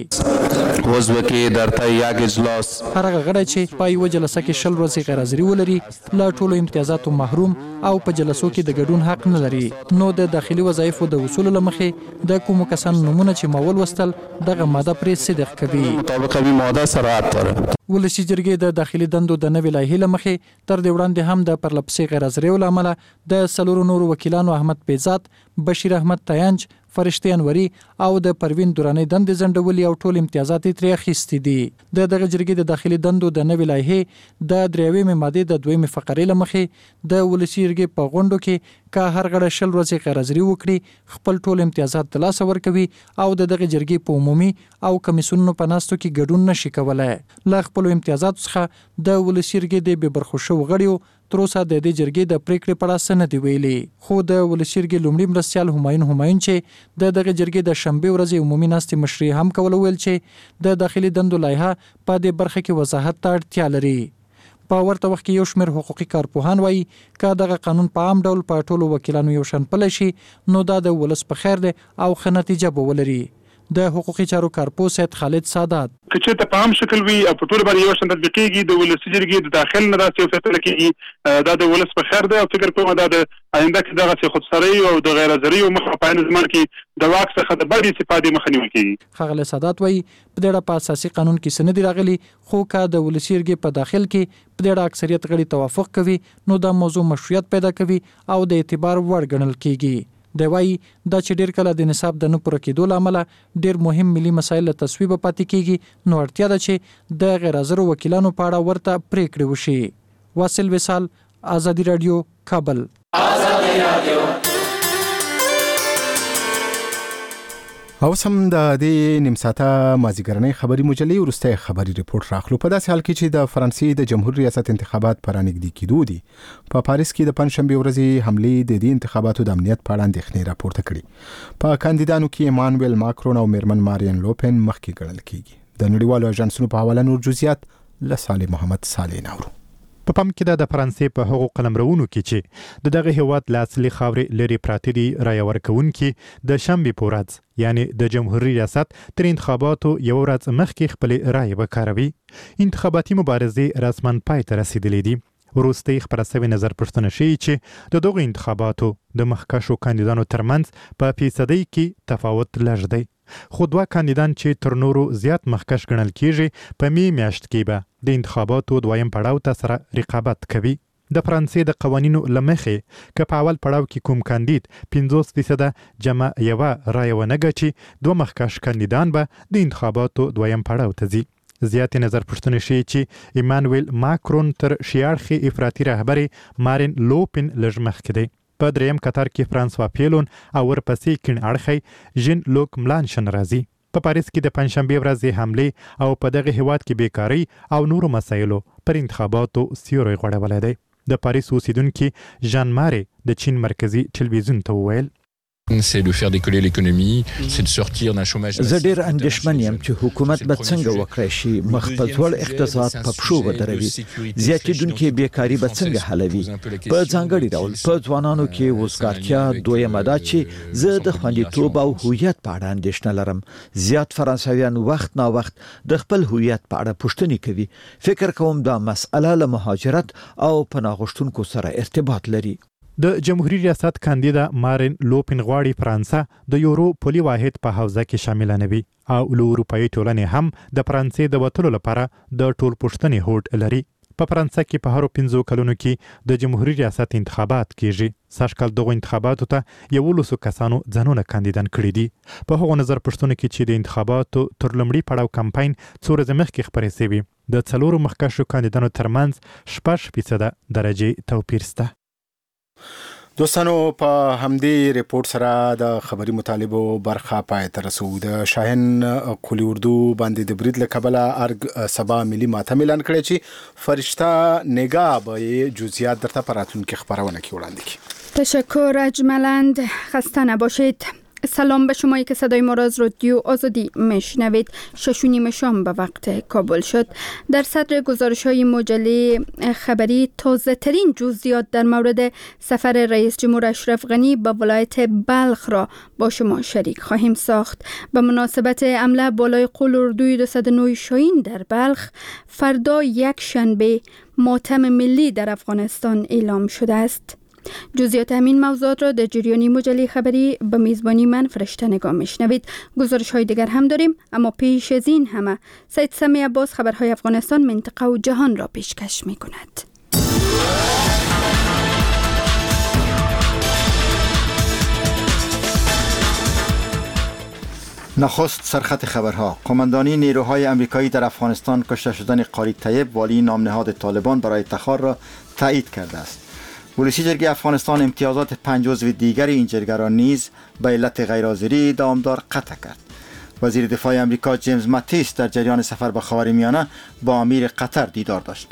وکړي. عضو کې درته یک اجلاس هرغه غړي چې په یو جلسه کې شل ورځې غیر حاضري ولري له ټولو امتیازاتو محروم او په جلسو کې د ګډون حق نه لري. نو د داخلي وظایفو د اصول لمخې د کوم کسانو نمونه چې ماول وستل دغه ماده پرې صدق کوي. مطابق به ماده صراحت داره. ولسی جرګې د داخلي دندو د نوې لایحې لمخې تر دې وړاندې هم د پرلپسې غیر حاضرۍ له امله د څلورو نورو وکیلانو احمد پیزاد، بشیر احمد تاینج، فرشتي انوري او د پروین دوراني دندې ځنډولي او ټول امتیازات ترې اخیستي دي. د دغه جرګې د داخلي دندو د نوې لایحې د 3 ماده د 2 فقرې لمخې د ولسی جرګې په غونډو کې که هر غړی شل ورځې غیر حاضري وکړي خپل ټول امتیازات ترلاسه ورکوي او د دغه جرګې په عمومي او کمیسیونونو په ناستو کې ګډون نشي کولای. له خپل امتیازات څخه د ولسی جرګې د بې برخوشو غړیو تر اوسه د دې جرګې د پریکړې په اړه څه نه دی ویلي. خو د ولسی جرګې لومړي مرستیال همایون چې د دغه جرګې د شنبه ورځې عمومي ناستې مشري هم کول ویل چې د داخلي دندو لایحه په دې برخه کې وضاحت ته اړتیا لري. په ورته وخت کې یو شمېر حقوقي کارپوهان وایي که دغه قانون په عام ډول په ټولو وکیلانو یو شان پلی شي نو دا د ولس په خیر دی او ښه نتیجه به ولري. د حقوقي چارو کارپو سید خالد سادات که چېرته په عام شکل وي او په ټولو باندې یو شان تطبیقېږي د ولسي جرګې د داخل نه داسې وساتله کېږي دا د ولس په خیر دی او فکر کوم دا د آینده کې دغسې خودسرۍ او د غیر حاضریو مخه په عین زمان کې د واک څخه د بدې استفادې مخه نیول کېږي. ښاغلی سادات وایي په دې اړه په اساسي قانون کې څه نه دي راغلي خو که د ولسي جرګې په داخل کې په دې اړه اکثریت غړي توافق کوي نو دا موضوع مشروعیت پیدا کوي او د اعتبار وړ ګڼل کېږي. دی وایي دا چې ډېر کله د نصاب د نه پوره کېدو له امله ډېر مهم ملي مسایل له تصویبه پاتې کېږي نو اړتیا ده چې د غیر حاضرو وکیلانو په اړه ورته پریکړې وشي. واصل وصال، ازادي راډیو، کابل. او سم د دې نیم ساعته مازیګرنۍ خبري مجلې وروسته خبري ریپورت راخلو. په داسې حال کې چې د فرانسې د جمهور ریاست انتخابات پر نږدې کېدو دي په پاریس کې د پنځشنبه ورځې حملې د دې انتخاباتو د امنیت په اړه اندېښنې راپورته کړي. په کاندیدانو کې ایمانویل ماکرون او میرمن مارین لوپن مخکې ګڼل کېږي. د نړیوالو اژانسونو په حواله نور جزئیات له صالح محمد صالح نورو. په پام کې د فرانسې په هغو قلمرونو کې چې د دغه هیواد له اصلي خاورې لري پراته دي رایه ورکوونکي د شنبې په ورځ یعنی د جمهوریت ریاست تر انتخاباتو یو ورځ مخکې خپلې رایې وکاروي. انتخاباتي مبارزې رسماً پای ته رسیدلې دي. وروستۍ خپره سوې نظر پوښتنه ښیي چې د دغو انتخاباتو د مخکښو کاندیدانو ترمنځ په فیصدۍ کې تفاوت لږ دی. خو دوه کاندیدان چې تر نورو زیات مخکښ ګڼل کېږي په می میاشت کې به د انتخاباتو دویم پړاو ته سره رقابت کوي. د فرانسې د قوانینو له مخې که په اول پړاو کې کوم کاندید 50% جمع یوه رایه ونه ګټي دوه مخکښ کاندیدان به د انتخاباتو دویم پړاو ته ځي. زیاتې نظر پوښتنې ښیي چې ایمانویل ماکرون تر شیاړخې افراطي رهبرې مارین لوپن لږ مخکې دی. په دریم قطار کې فرانسوا پیلون او ورپسې کیڼ اړخی ژین لوک ملانشن راځي. په پاریس کې د پنځشنبې ورځې حملې او په دغه هیواد کې بیکاري او نورو مسایلو پر انتخاباتو سیوری غوړولی دی. د پاریس اوسیدونکي ژان مارې د چین مرکزي ټلویزیون ته وویل C'est de faire décoller l'économie, c'est de sortir d'un chômage. زه ډیر اندېښمن یم چې حکومت به څنګه وکړي شي مخ په ځوړ اقتصاد په پښو ودروي زیاتېدونکې بیکاری به څنګه حلوي په ځانګړي ډول په ځوانانو کې وزګارتیا دویمه ده چې زه د خوندیتوب او هویت په اړه اندېښنه لرم زیات فرانسویان وخت نا وخت د خپل هویت په اړه پوښتنې کوي فکر کوم دا مسأله له مهاجرت او پناه غوښتونکو سره ارتباط لري د جمهوریت ریاست کاندیدا مارین لوپن غواړي فرانسه د یورو پولي واحد په حوزه کې شامل نه وي او له اروپאי ټولنې هم د فرانسې د وټلو لپاره د ټول پښتنې هوډ لري په فرانسه کې په هرو 15 کلونو کې د جمهوریت ریاست انتخابات کیږي ساشکل دغه انتخاباتو ته 100 کسانو ځانونه کاندیدان کړي دي په هغه نظر پښتون کې چې د انتخاباتو تر لمړي پړاو کمپاین څو ورځې مخکې خبرې شوی د څلورو مخکښو کاندیدانو ترمنځ 6% درجه توپیر شته دوستانو په همدې ریپورت سره د خبري مطالبو برخه پای ته رسو د شاهین قلی اردو باندې د برید لکبله ارګ سبا ملي ماتم اعلان کړی چې فرشته نگاه به جزئیات درته پراتون کې خبرونه کې وړاندې کی تشکر اجملاند خسته نباشید سلام به شمایی که صدای ما را از رادیو آزادی میشنوید 6:30 شام به وقت کابل شد در صدر گزارش های مجله خبری تازه ترین جزئیات در مورد سفر رئیس جمهور اشرف غنی به ولایت بلخ را با شما شریک خواهیم ساخت به مناسبت حمله بالای قول اردوی 209 شاهین در بلخ فردا یک شنبه ماتم ملی در افغانستان اعلام شده است جزئیات همین موضوعات را در جریانی مجله خبری به میزبانی من فرشته نگاه میشنوید گزارش های دیگر هم داریم اما پیش از این همه سید سمی عباس خبرهای افغانستان منطقه و جهان را پیشکش می کند نخست سرخط خبرها قماندانی نیروهای آمریکایی در افغانستان کشته شدن قاری طیب والی نام نهاد طالبان برای تخار را تایید کرده است ولسی جرگه افغانستان امتیازات 5 عضو دیگر این جرگه را نیز به علت غیرحاضری دامدار قطع کرد. وزیر دفاع آمریکا جیمز ماتیس در جریان سفر به خاورمیانه با امیر قطر دیدار داشت.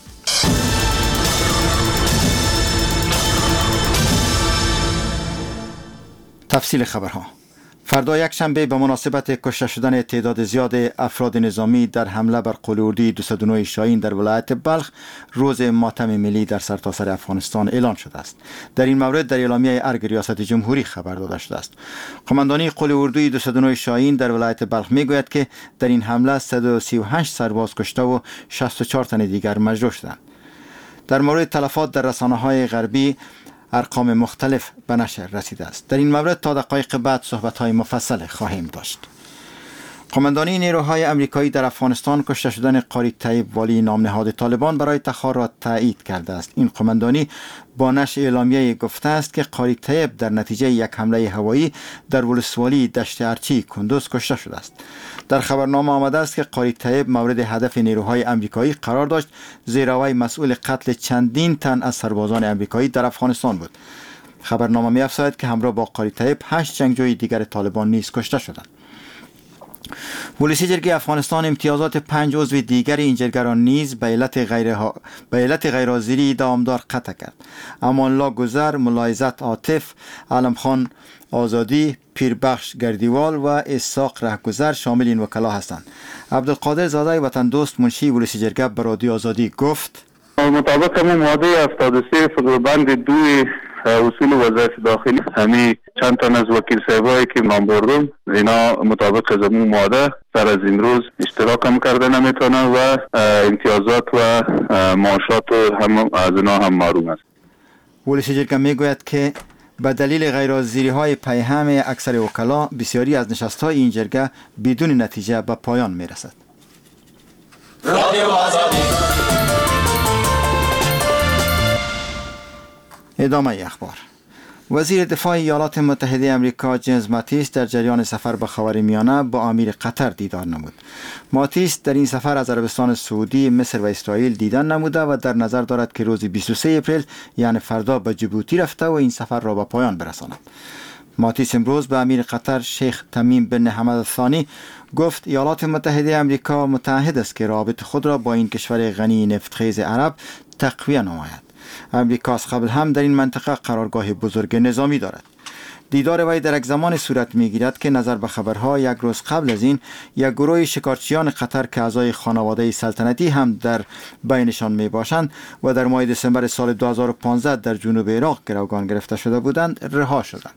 تفصیل خبرها فردا یک شنبه به مناسبت کشته شدن تعداد زیاد افراد نظامی در حمله بر قول اردوی 209 شاهین در ولایت بلخ روز ماتم ملی در سرتاسر افغانستان اعلان شده است. در این مورد در اعلامیه ارگ ریاست جمهوری خبر داده شده است. قماندانی قول اردوی 209 شاهین در ولایت بلخ میگوید که در این حمله 138 سرباز کشته و 64 تن دیگر مجروح شدند. در مورد تلفات در رسانه‌های غربی ارقام مختلف به نشر رسیده است. در این مورد تا دقایق بعد صحبت‌های مفصل خواهیم داشت. قماندانی نیروهای آمریکایی در افغانستان کشته شدن قاری طیب والی نام نهاد طالبان برای تخار را تایید کرده است. این قماندانی با نشر اعلامیه گفته است که قاری طیب در نتیجه یک حمله هوایی در ولسوالی دشت ارچی کندوز کشته شده است. در خبرنامه آمده است که قاری طیب مورد هدف نیروهای آمریکایی قرار داشت زیرا وی مسئول قتل چندین تن از سربازان آمریکایی در افغانستان بود. خبرنامه می‌افزاید که همراه با قاری طیب 8 جنگجوی دیگر طالبان نیز کشته شدند. ولسی جرگه افغانستان امتیازات 5 عضو دیگر این جرگه را نیز به علت غیرحاضری دامدار قطع کرد. امان الله گذر، ملاحظت عاطف، علم خان آزادی، پیربخش گردیوال و اسحاق رهگذر شامل این وکلا هستند. عبدالقادر زاده وطن دوست منشی ولسی جرگه به رادیو آزادی گفت مطابق همون ماده 73 فقره بند 2 اصول وظایف داخلی همین چند تن از وکیل صاحبایی که نام بردم اینا مطابق زمون ماده سر از این روز اشتراک هم کرده نمیتونن و امتیازات و معاشات هم از اینا هم محروم است. ولسی جرگه میگوید که به دلیل غیرحاضری های پیهم اکثر وکلا بسیاری از نشست های این جرگه بدون نتیجه به پایان میرسد. ادامه اخبار. وزیر دفاع ایالات متحده آمریکا جیمز ماتیس در جریان سفر به خاورمیانه با امیر قطر دیدار نمود. ماتیس در این سفر از عربستان سعودی، مصر و اسرائیل دیدن نموده و در نظر دارد که روز 23 اپریل یعنی فردا به جیبوتی رفته و این سفر را به پایان برساند. ماتیس امروز به امیر قطر شیخ تمیم بن حمد الثانی گفت ایالات متحده آمریکا متعهد است که رابط خود را با این کشور غنی نفتخیز عرب تقویت نماید. امریکا از قبل هم در این منطقه قرارگاه بزرگ نظامی دارد. دیدار وی در یک زمان صورت میگیرد که نظر به خبرها یک روز قبل از این یک گروه شکارچیان قطر که اعضای خانواده سلطنتی هم در بینشان می باشند و در ماه دسامبر سال 2015 در جنوب عراق گروگان گرفته شده بودند رها شدند.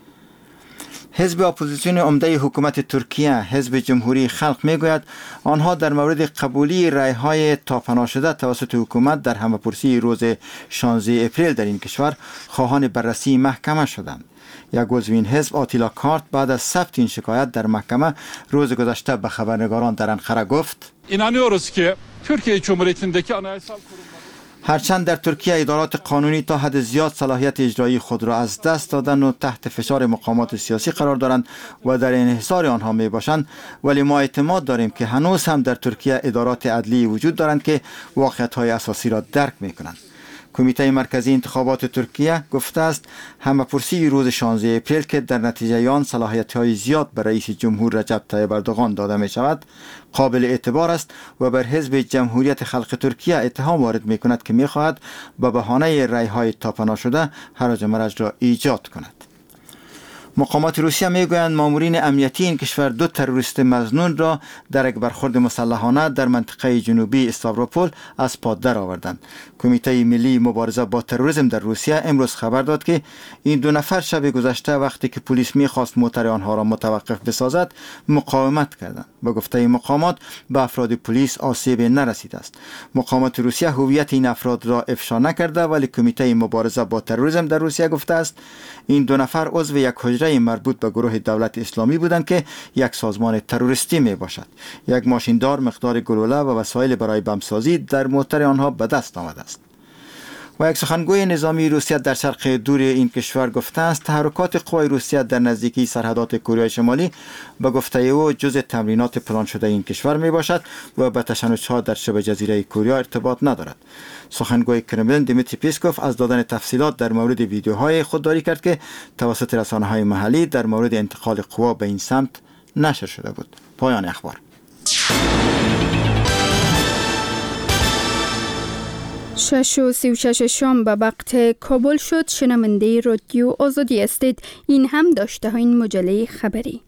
حزب اپوزیسیون عمده حکومت ترکیه حزب جمهوری خلق میگوید آنها در مورد قبولی رأی‌های تاپنا شده توسط حکومت در همه‌پرسی روز 16 اپریل در این کشور خواهان بررسی محکمه شدند. یک عضو این حزب آتیلا کارت بعد از ثبت این شکایت در محکمه روز گذشته به خبرنگاران در انقره گفت İnanıyoruz ki Türkiye Cumhuriyeti'ndeki anayasal kurumlar هرچند در ترکیه ادارات قانونی تا حد زیاد صلاحیت اجرایی خود را از دست دادن و تحت فشار مقامات سیاسی قرار دارند و در انحصار آنها می باشند، ولی ما اعتماد داریم که هنوز هم در ترکیه ادارات عدلی وجود دارند که واقعیت‌های اساسی را درک می کنند. کمیته مرکزی انتخابات ترکیه گفته است همه‌پرسی روز 16 اپریل که در نتیجه آن صلاحیت‌های زیاد به رئیس جمهور رجب طیب اردوغان داده می شود قابل اعتبار است و بر حزب جمهوریت خلق ترکیه اتهام وارد می کند که می خواهد به بهانه رأی‌های تاپنا شده هرج و مرج را ایجاد کند. مقامات روسیه میگویند مامورین امنیتی این کشور 2 تروریست مظنون را در یک برخورد مسلحانه در منطقه جنوبی استاوروپول از پا درآوردند. کمیته ملی مبارزه با تروریسم در روسیه امروز خبر داد که این 2 نفر شب گذشته وقتی که پلیس میخواست موتر آنها را متوقف بسازد مقاومت کردند. به گفته مقامات به افراد پلیس آسیب نرسیده است. مقامات روسیه هویت این افراد را افشا نکرده، ولی کمیته مبارزه با تروریسم در روسیه گفته است این 2 نفر عضو یک حجره مربوط به گروه دولت اسلامی بودند که یک سازمان تروریستی می باشد. یک ماشیندار مقدار گلوله و وسایل برای بمبسازی در موتر آنها به دست آمده است. و یک سخنگوی نظامی روسیه در شرق دور این کشور گفته است تحرکات قوای روسیه در نزدیکی سرحدات کره شمالی به گفته او جزء تمرینات پلان شده این کشور می باشد و به تشنج‌ها در شبه جزیره کره ارتباط ندارد. سخنگوی کرملین دیمیتری پیسکوف از دادن تفصیلات در مورد ویدیوهای خودداری کرد که توسط رسانه‌های محلی در مورد انتقال قوا به این سمت نشر شده بود. پایان اخبار. 6:36 شام به وقت کابل شد. شنونده رادیو آزادی هستید. این هم داشته ها این مجله خبری.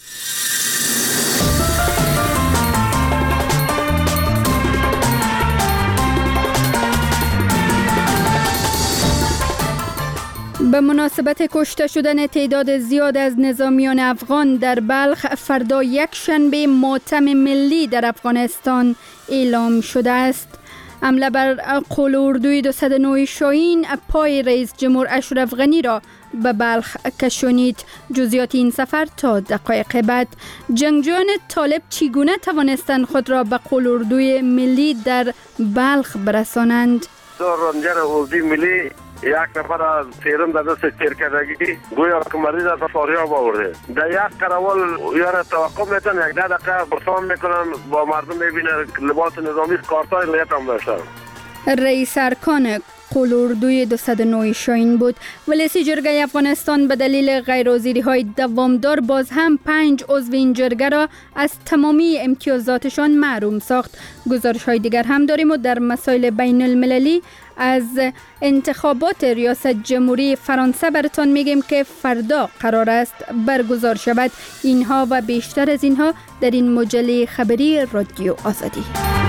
به مناسبت کشته شدن تعداد زیاد از نظامیان افغان در بلخ فردا یک شنبه ماتم ملی در افغانستان اعلام شده است. حمله بر قول اردوی 209 شاهین پای رئیس جمهور اشرف غنی را به بلخ کشانید. جزئیات این سفر تا دقایق بعد. جنگجویان طالب چگونه توانستند خود را به قول اردوی ملی در بلخ برسانند؟ رنجر اردوی ملی یک نفر از تیرم در دست تیرکردگی گویا که مریض از فاریاب آورده. در یک قراول یار توقف میتن 1 دقیقه برسان میکنن با مردم میبینه لباس نظامی کارتای لیت هم داشتن. رئیس ارکان قول اردوی 209 شاهین بود. ولسی جرگه افغانستان به دلیل غیرحاضری های دوامدار باز هم 5 عضو این جرگه را از تمامی امتیازاتشان محروم ساخت. گزارش های دیگر هم داریم و در مسائل بین المللی از انتخابات ریاست جمهوری فرانسه براتان میگیم که فردا قرار است برگزار شود. اینها و بیشتر از اینها در این مجله خبری رادیو آزادی.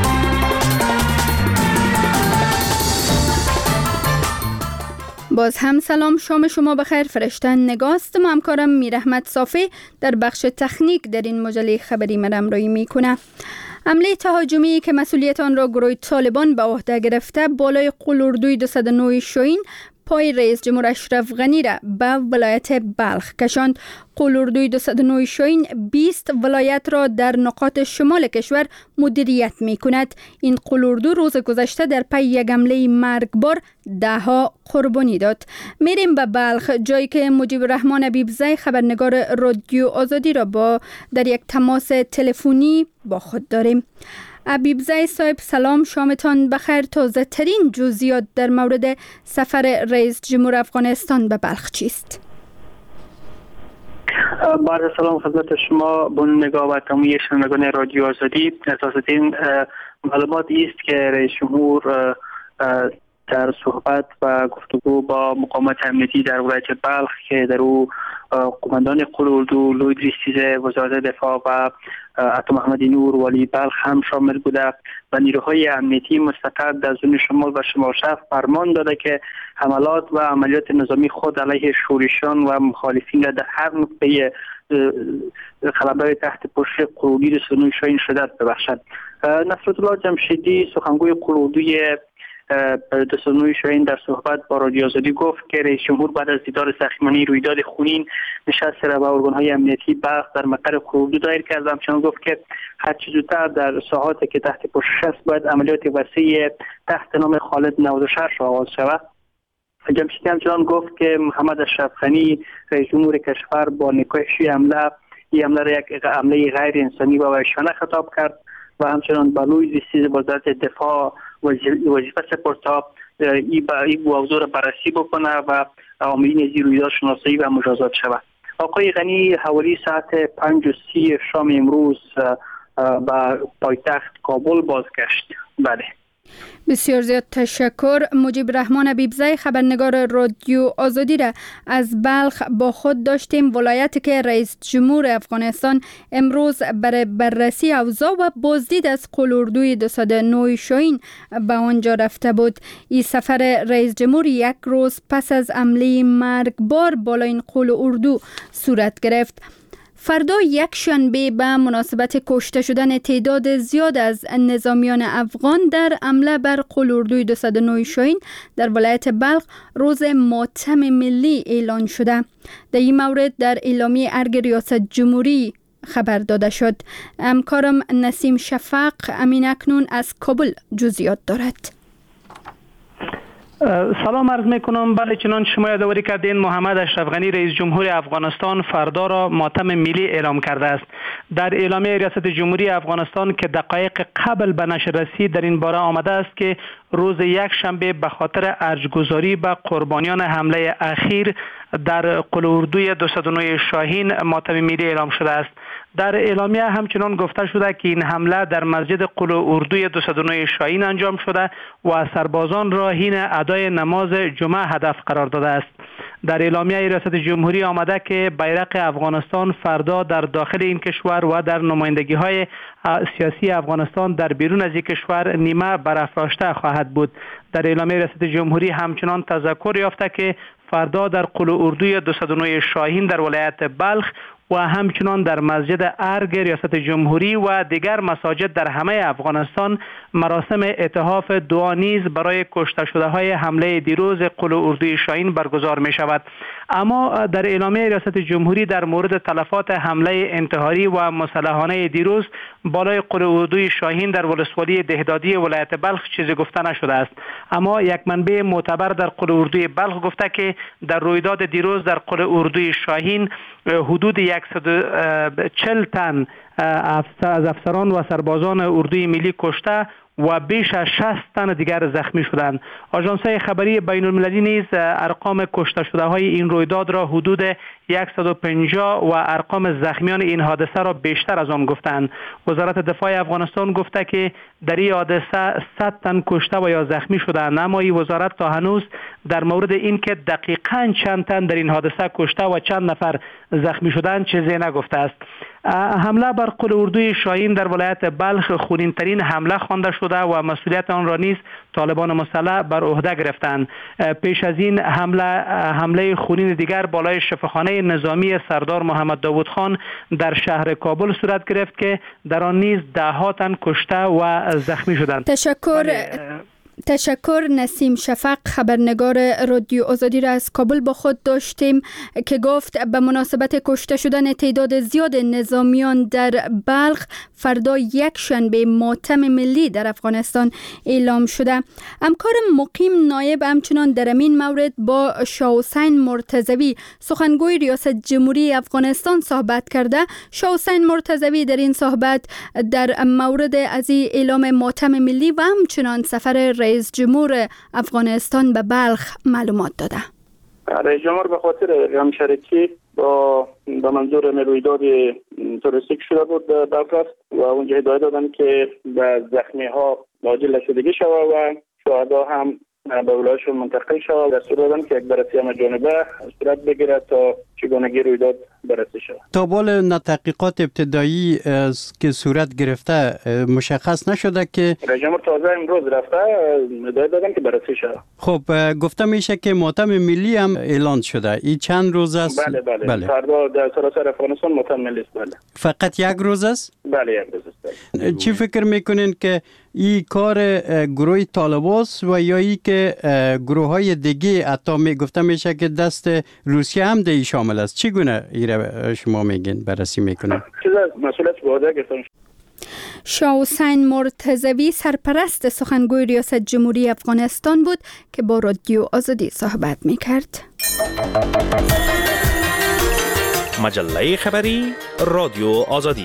باز هم سلام، شام شما بخیر. فرشته نگاست و همکارم میرحمت صافی در بخش تکنیک در این مجله خبری من همراهی میکنه. حمله تهاجمی که مسئولیت آن را گروه طالبان به عهده گرفته بالای قول اردوی 209 شاهین پای رئیس جمهور اشرف غنی را به ولایت بلخ کشاند. قول اردوی 209 شاهین 20 ولایت را در نقاط شمال کشور مدیریت می کند. این قول اردو روز گذشته در پی یک حمله مرگبار 10 قربانی داد. میریم به بلخ، جایی که مجیب الرحمن حبیبزی خبرنگار رادیو آزادی را در یک تماس تلفنی با خود داریم. حبیبزی صاحب سلام، شامتان بخیر. تازه ترین جزئیات در مورد سفر رئیس جمهور افغانستان به بلخ چیست؟ بعد سلام خدمت شما بینندگان و تمامی شنوندگان رادیو آزادی. اساساً معلومات است که رئیس جمهور در صحبت و گفتگو با مقامات امنیتی در ولایت بلخ که در او قماندان قل اردو لوید ریستیزه وزارت دفاع و عطا محمد نور والی بلخ هم شامل بوده و نیروهای امنیتی مستقر در زون شمال و شمال شرق فرمان داده که حملات و عملیات نظامی خود علیه شورشیان و مخالفین را در هر نقطه خلبای تحت پوشش قرولی رسانه‌های شاهین شدت ببخشد. نصرتالله جمشیدی سخنگوی قل اردوی رسانه‌های شاهین در صحبت با رادیو آزادی گفت که رئیس جمهور بعد از دیدار صخیمانه رویداد خونین نشست را با ارگان‌های امنیتی بلخ در مقر قل اردو دایر کرد و همچنان گفت که هر چه زودتر در ساحاتی که تحت پوشش است باید عملیات وسیع تحت نام خالد 96 آغاز شود. جمشیدی همچنان گفت که محمد اشرف غنی رئیس جمهور کشور با نکوهش این حمله را یک حمله غیر انسانی و وحشیانه خطاب کرد و همچنان با لوید ریستیز وزارت دفاع وظیفه سپرد این موضوع را بررسی بکنه و عاملین از این رویداد شناسایی و مجازات شود. آقای غنی حوالی ساعت 5:30 شام امروز به پایتخت کابل بازگشت. بله. بسیار زیاد تشکر. مجیب رحمان حبیبزی خبرنگار رادیو آزادی را از بلخ با خود داشتیم، ولایتی که رئیس جمهور افغانستان امروز برای بررسی اوضاع و بازدید از قل اردوی 209 شاهین به آنجا رفته بود. این سفر رئیس جمهور یک روز پس از حمله مرگبار بالای این قل اردو صورت گرفت. فردا یک شنبه به مناسبت کشته شدن تعداد زیاد از نظامیان افغان در حمله بر قل اردوی 209 شاهین در ولایت بلخ روز ماتم ملی اعلان شده. در این مورد در اعلامیه ارگ ریاست جمهوری خبر داده شد. همکارم نسیم شفق امین اکنون از کابل جزئیات دارد. سلام عرض میکنم. بله، چنان شما یادآوری کردین محمد اشرف غنی رئیس جمهور افغانستان فردا را ماتم ملی اعلام کرده است. در اعلامیه ریاست جمهوری افغانستان که دقایق قبل به نشر رسید در این باره آمده است که روز یک شنبه به خاطر ارجگذاری به قربانیان حمله اخیر در قل اردوی 209 شاهین ماتم ملی اعلام شده است. در اعلامیه همچنان گفته شده که این حمله در مسجد قل اردوی 209 شاهین انجام شده و سربازان را حین ادای نماز جمعه هدف قرار داده است. در اعلامیه ریاست جمهوری آمده که بیرق افغانستان فردا در داخل این کشور و در نمایندگی‌های سیاسی افغانستان در بیرون از این کشور نیمه برافراشته خواهد بود. در اعلامیه ریاست جمهوری همچنان تذکر یافته که فردا در قل اردوی 209 شاهین در ولایت بلخ و همچنان در مسجد ارگ ریاست جمهوری و دیگر مساجد در همه افغانستان مراسم اتحاف دعا نیز برای کشته شده های حمله دیروز قل اردوی شاهین برگزار می شود. اما در اعلامیه ریاست جمهوری در مورد تلفات حمله انتحاری و مسلحانه دیروز بالای قل اردوی شاهین در ولسوالی دهدادی ولایت بلخ چیزی گفته نشده است. اما یک منبع معتبر در قل اردوی بلخ گفته که در رویداد دیروز در قل اردوی شاهین حدود 140 تن از افسران و سربازان اردوی ملی کشته و بیش از 60 تن دیگر زخمی شدند. آژانس‌های خبری بین المللی نیز ارقام کشته شده های این رویداد را حدود 150 و ارقام زخمیان این حادثه را بیشتر از آن گفتند. وزارت دفاع افغانستان گفته که در این حادثه 100 تن کشته و یا زخمی شدند، اما این وزارت تا هنوز در مورد اینکه دقیقاً چند تن در این حادثه کشته و چند نفر زخمی شدند چیزی نگفته است. حمله بر قل اردوی شاهین در ولایت بلخ خونین‌ترین حمله خوانده شده و مسئولیت آن را نیز طالبان مسلح بر عهده گرفتند. پیش از این حمله خونین دیگر بالای شفاخانه نظامی سردار محمد داوود خان در شهر کابل صورت گرفت که در آن نیز ده‌ها تن کشته و زخمی شدند. تشکر نسیم شفق خبرنگار رادیو آزادی را از کابل با خود داشتیم که گفت به مناسبت کشته شدن تعداد زیاد نظامیان در بلخ فردا یک شنبه ماتم ملی در افغانستان اعلام شده. همکار مقیم نایب همچنان در این مورد با شاه حسین مرتضوی سخنگوی ریاست جمهوری افغانستان صحبت کرده. شاه حسین مرتضوی در این صحبت در مورد از اعلام ماتم ملی و همچنان سفر رئیس جمهور افغانستان به بلخ معلومات داده. رئیس جمهور به خاطر همشرکی به منظور رویداد توریستیک شده بود بلخ و اونجا هدایت دادن که به زخمی ها عاجل رسیدگی شود و شهدا هم به ولایتشون منتقل شود. دستور دادن که یک بررسی جانبه صورت بگیرد تا چگونگی رویداد بررسی شود. تا بال تحقیقات ابتدایی که صورت گرفته مشخص نشده که رژیم تازه امروز رفته ادعا دادن که بررسی شود. خب گفته میشه که ماتم ملی هم اعلان شده. این چند روز است؟ بله. فردا در سراسر افغانستان ماتم ملی است. بله. فقط یک روز است؟ بله یک روز است. بله. چی فکر میکنین که این کار گروه طالباست و یا ای که گروه های دیگه حتی گفته میشه که دست روسیه هم دی شامل است؟ چگونه ایره شما میگین بررسی میکنین؟ چیز مسئولیت به عهده گرفتن. شاه حسین مرتضوی سرپرست سخنگوی ریاست جمهوری افغانستان بود که با رادیو آزادی صحبت میکرد. مجله خبری رادیو آزادی.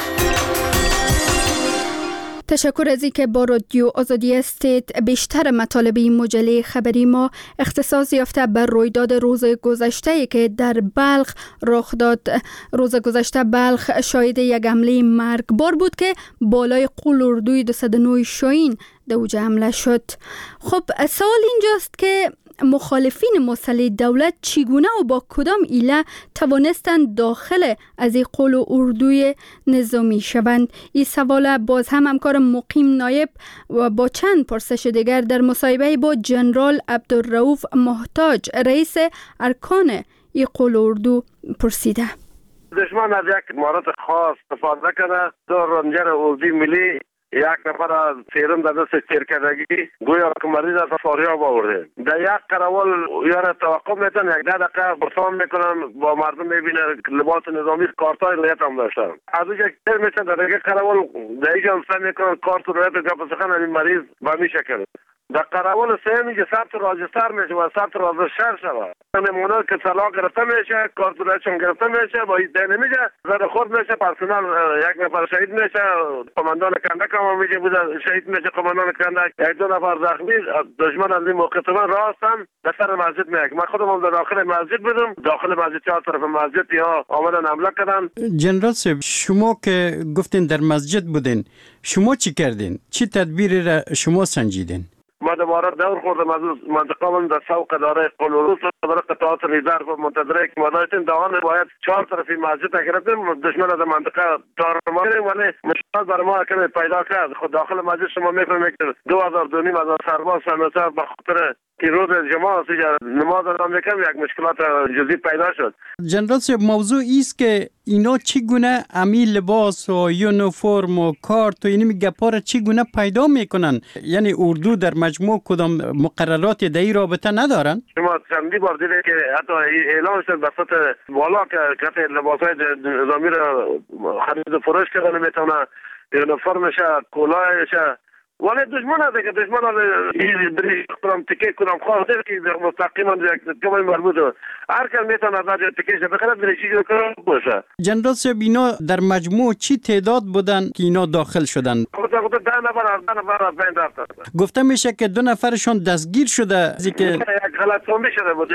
تشکر از اینکه با رادیو آزادی هستید. بیشتر مطالب این مجله خبری ما اختصاص یافته بر رویداد روز گذشته که در بلخ رخ داد. روز گذشته بلخ شاهد یک حمله مرگبار بود که بالای قول اردوی 209 شاهین دوجه حمله شد. خب سوال اینجاست که مخالفین مسلح دولت چگونه و با کدام ایله توانستند داخل از این قول و اردوی نظامی شوند؟ این سوال باز هم همکار مقیم نایب و با چند پرسش دیگر در مصاحبه با جنرال عبدالرؤوف محتاج رئیس ارکان این قول و اردو پرسیده. دشمن از یک مهارت خاص استفاده کرده. دو رنجر اردوی ملی یک نفر از سیرم در دست سیر کردگی گویا که مریض از فاریاب آورده. در یک قراول یاره توقف میتن، یک 10 دقیقه برسان میکنن، با مردم میبینه لباس نظامی کارتای رایت هم داشتن. از اونجا کتر میشن در یک قراول در اینجا همسن میکنن کارت رایت گپ سخن این مریض به می شکل. در قراول سه میگه ثبت راجستر میشه و ثبت راجستر شود. نمونه که طلاق گرفته میشه، کارت رایتشون گرفته میشه، با این ده نمیشه، زد خورد میشه، پرسنل یک نفر شهید میشه، قماندان کندک هم میگه بود شهید میشه، قماندان کندک، یک دو نفر زخمی. دشمن از این موقع من راستن در سر مسجد میگه. من خودم هم در داخل مسجد بودم، داخل مسجد چهار طرف مسجد یا آمدن حمله کردن. جنرال صاحب شما که گفتین در مسجد بودین، شما چی کردین؟ چی تدبیری را شما سنجیدین؟ ما دوباره دور خوردم از منطقه من در سوق داره قلوروس در قطعات ریزرو و منتظره که ما داشتیم دهان باید 4 طرفی مسجد گرفتیم. دشمن از منطقه دار ما گرفتیم ولی مشکل برای ما کمی پیدا کرد. خود داخل مسجد شما میفهمید که 2000 سرباز سمسر به خاطر که روز جمعه نماز ادا میکنم یک مشکلات جزئی پیدا شد. جنرال صاحب موضوع ایست که اینا چگونه امی لباس و یونیفرم و کارت و اینمی گپا را چگونه پیدا میکنن؟ یعنی اردو در مجموع کدام مقررات در این رابطه ندارن؟ شما چندی بار دیده که حتی اعلان شد به سطح بالا که کسی لباسای نظامی را خرید و فروش کردن میتونه، یونیفرمش، کلاهش. ولی دشمن هست که دشمن هست بریش کنم تکه کنم خواسته که مستقیما کمی مربوط هر کل میتونه از آجا تکه شد بخیرد بریشی کنم باشه. جنرال صاحب اینا در مجموع چی تعداد بودن که اینا داخل شدن؟ گفته 10 نفر از بین رفتن. گفته میشه که 2 نفرشون دستگیر شده. یک غلط‌فهمی شده بود.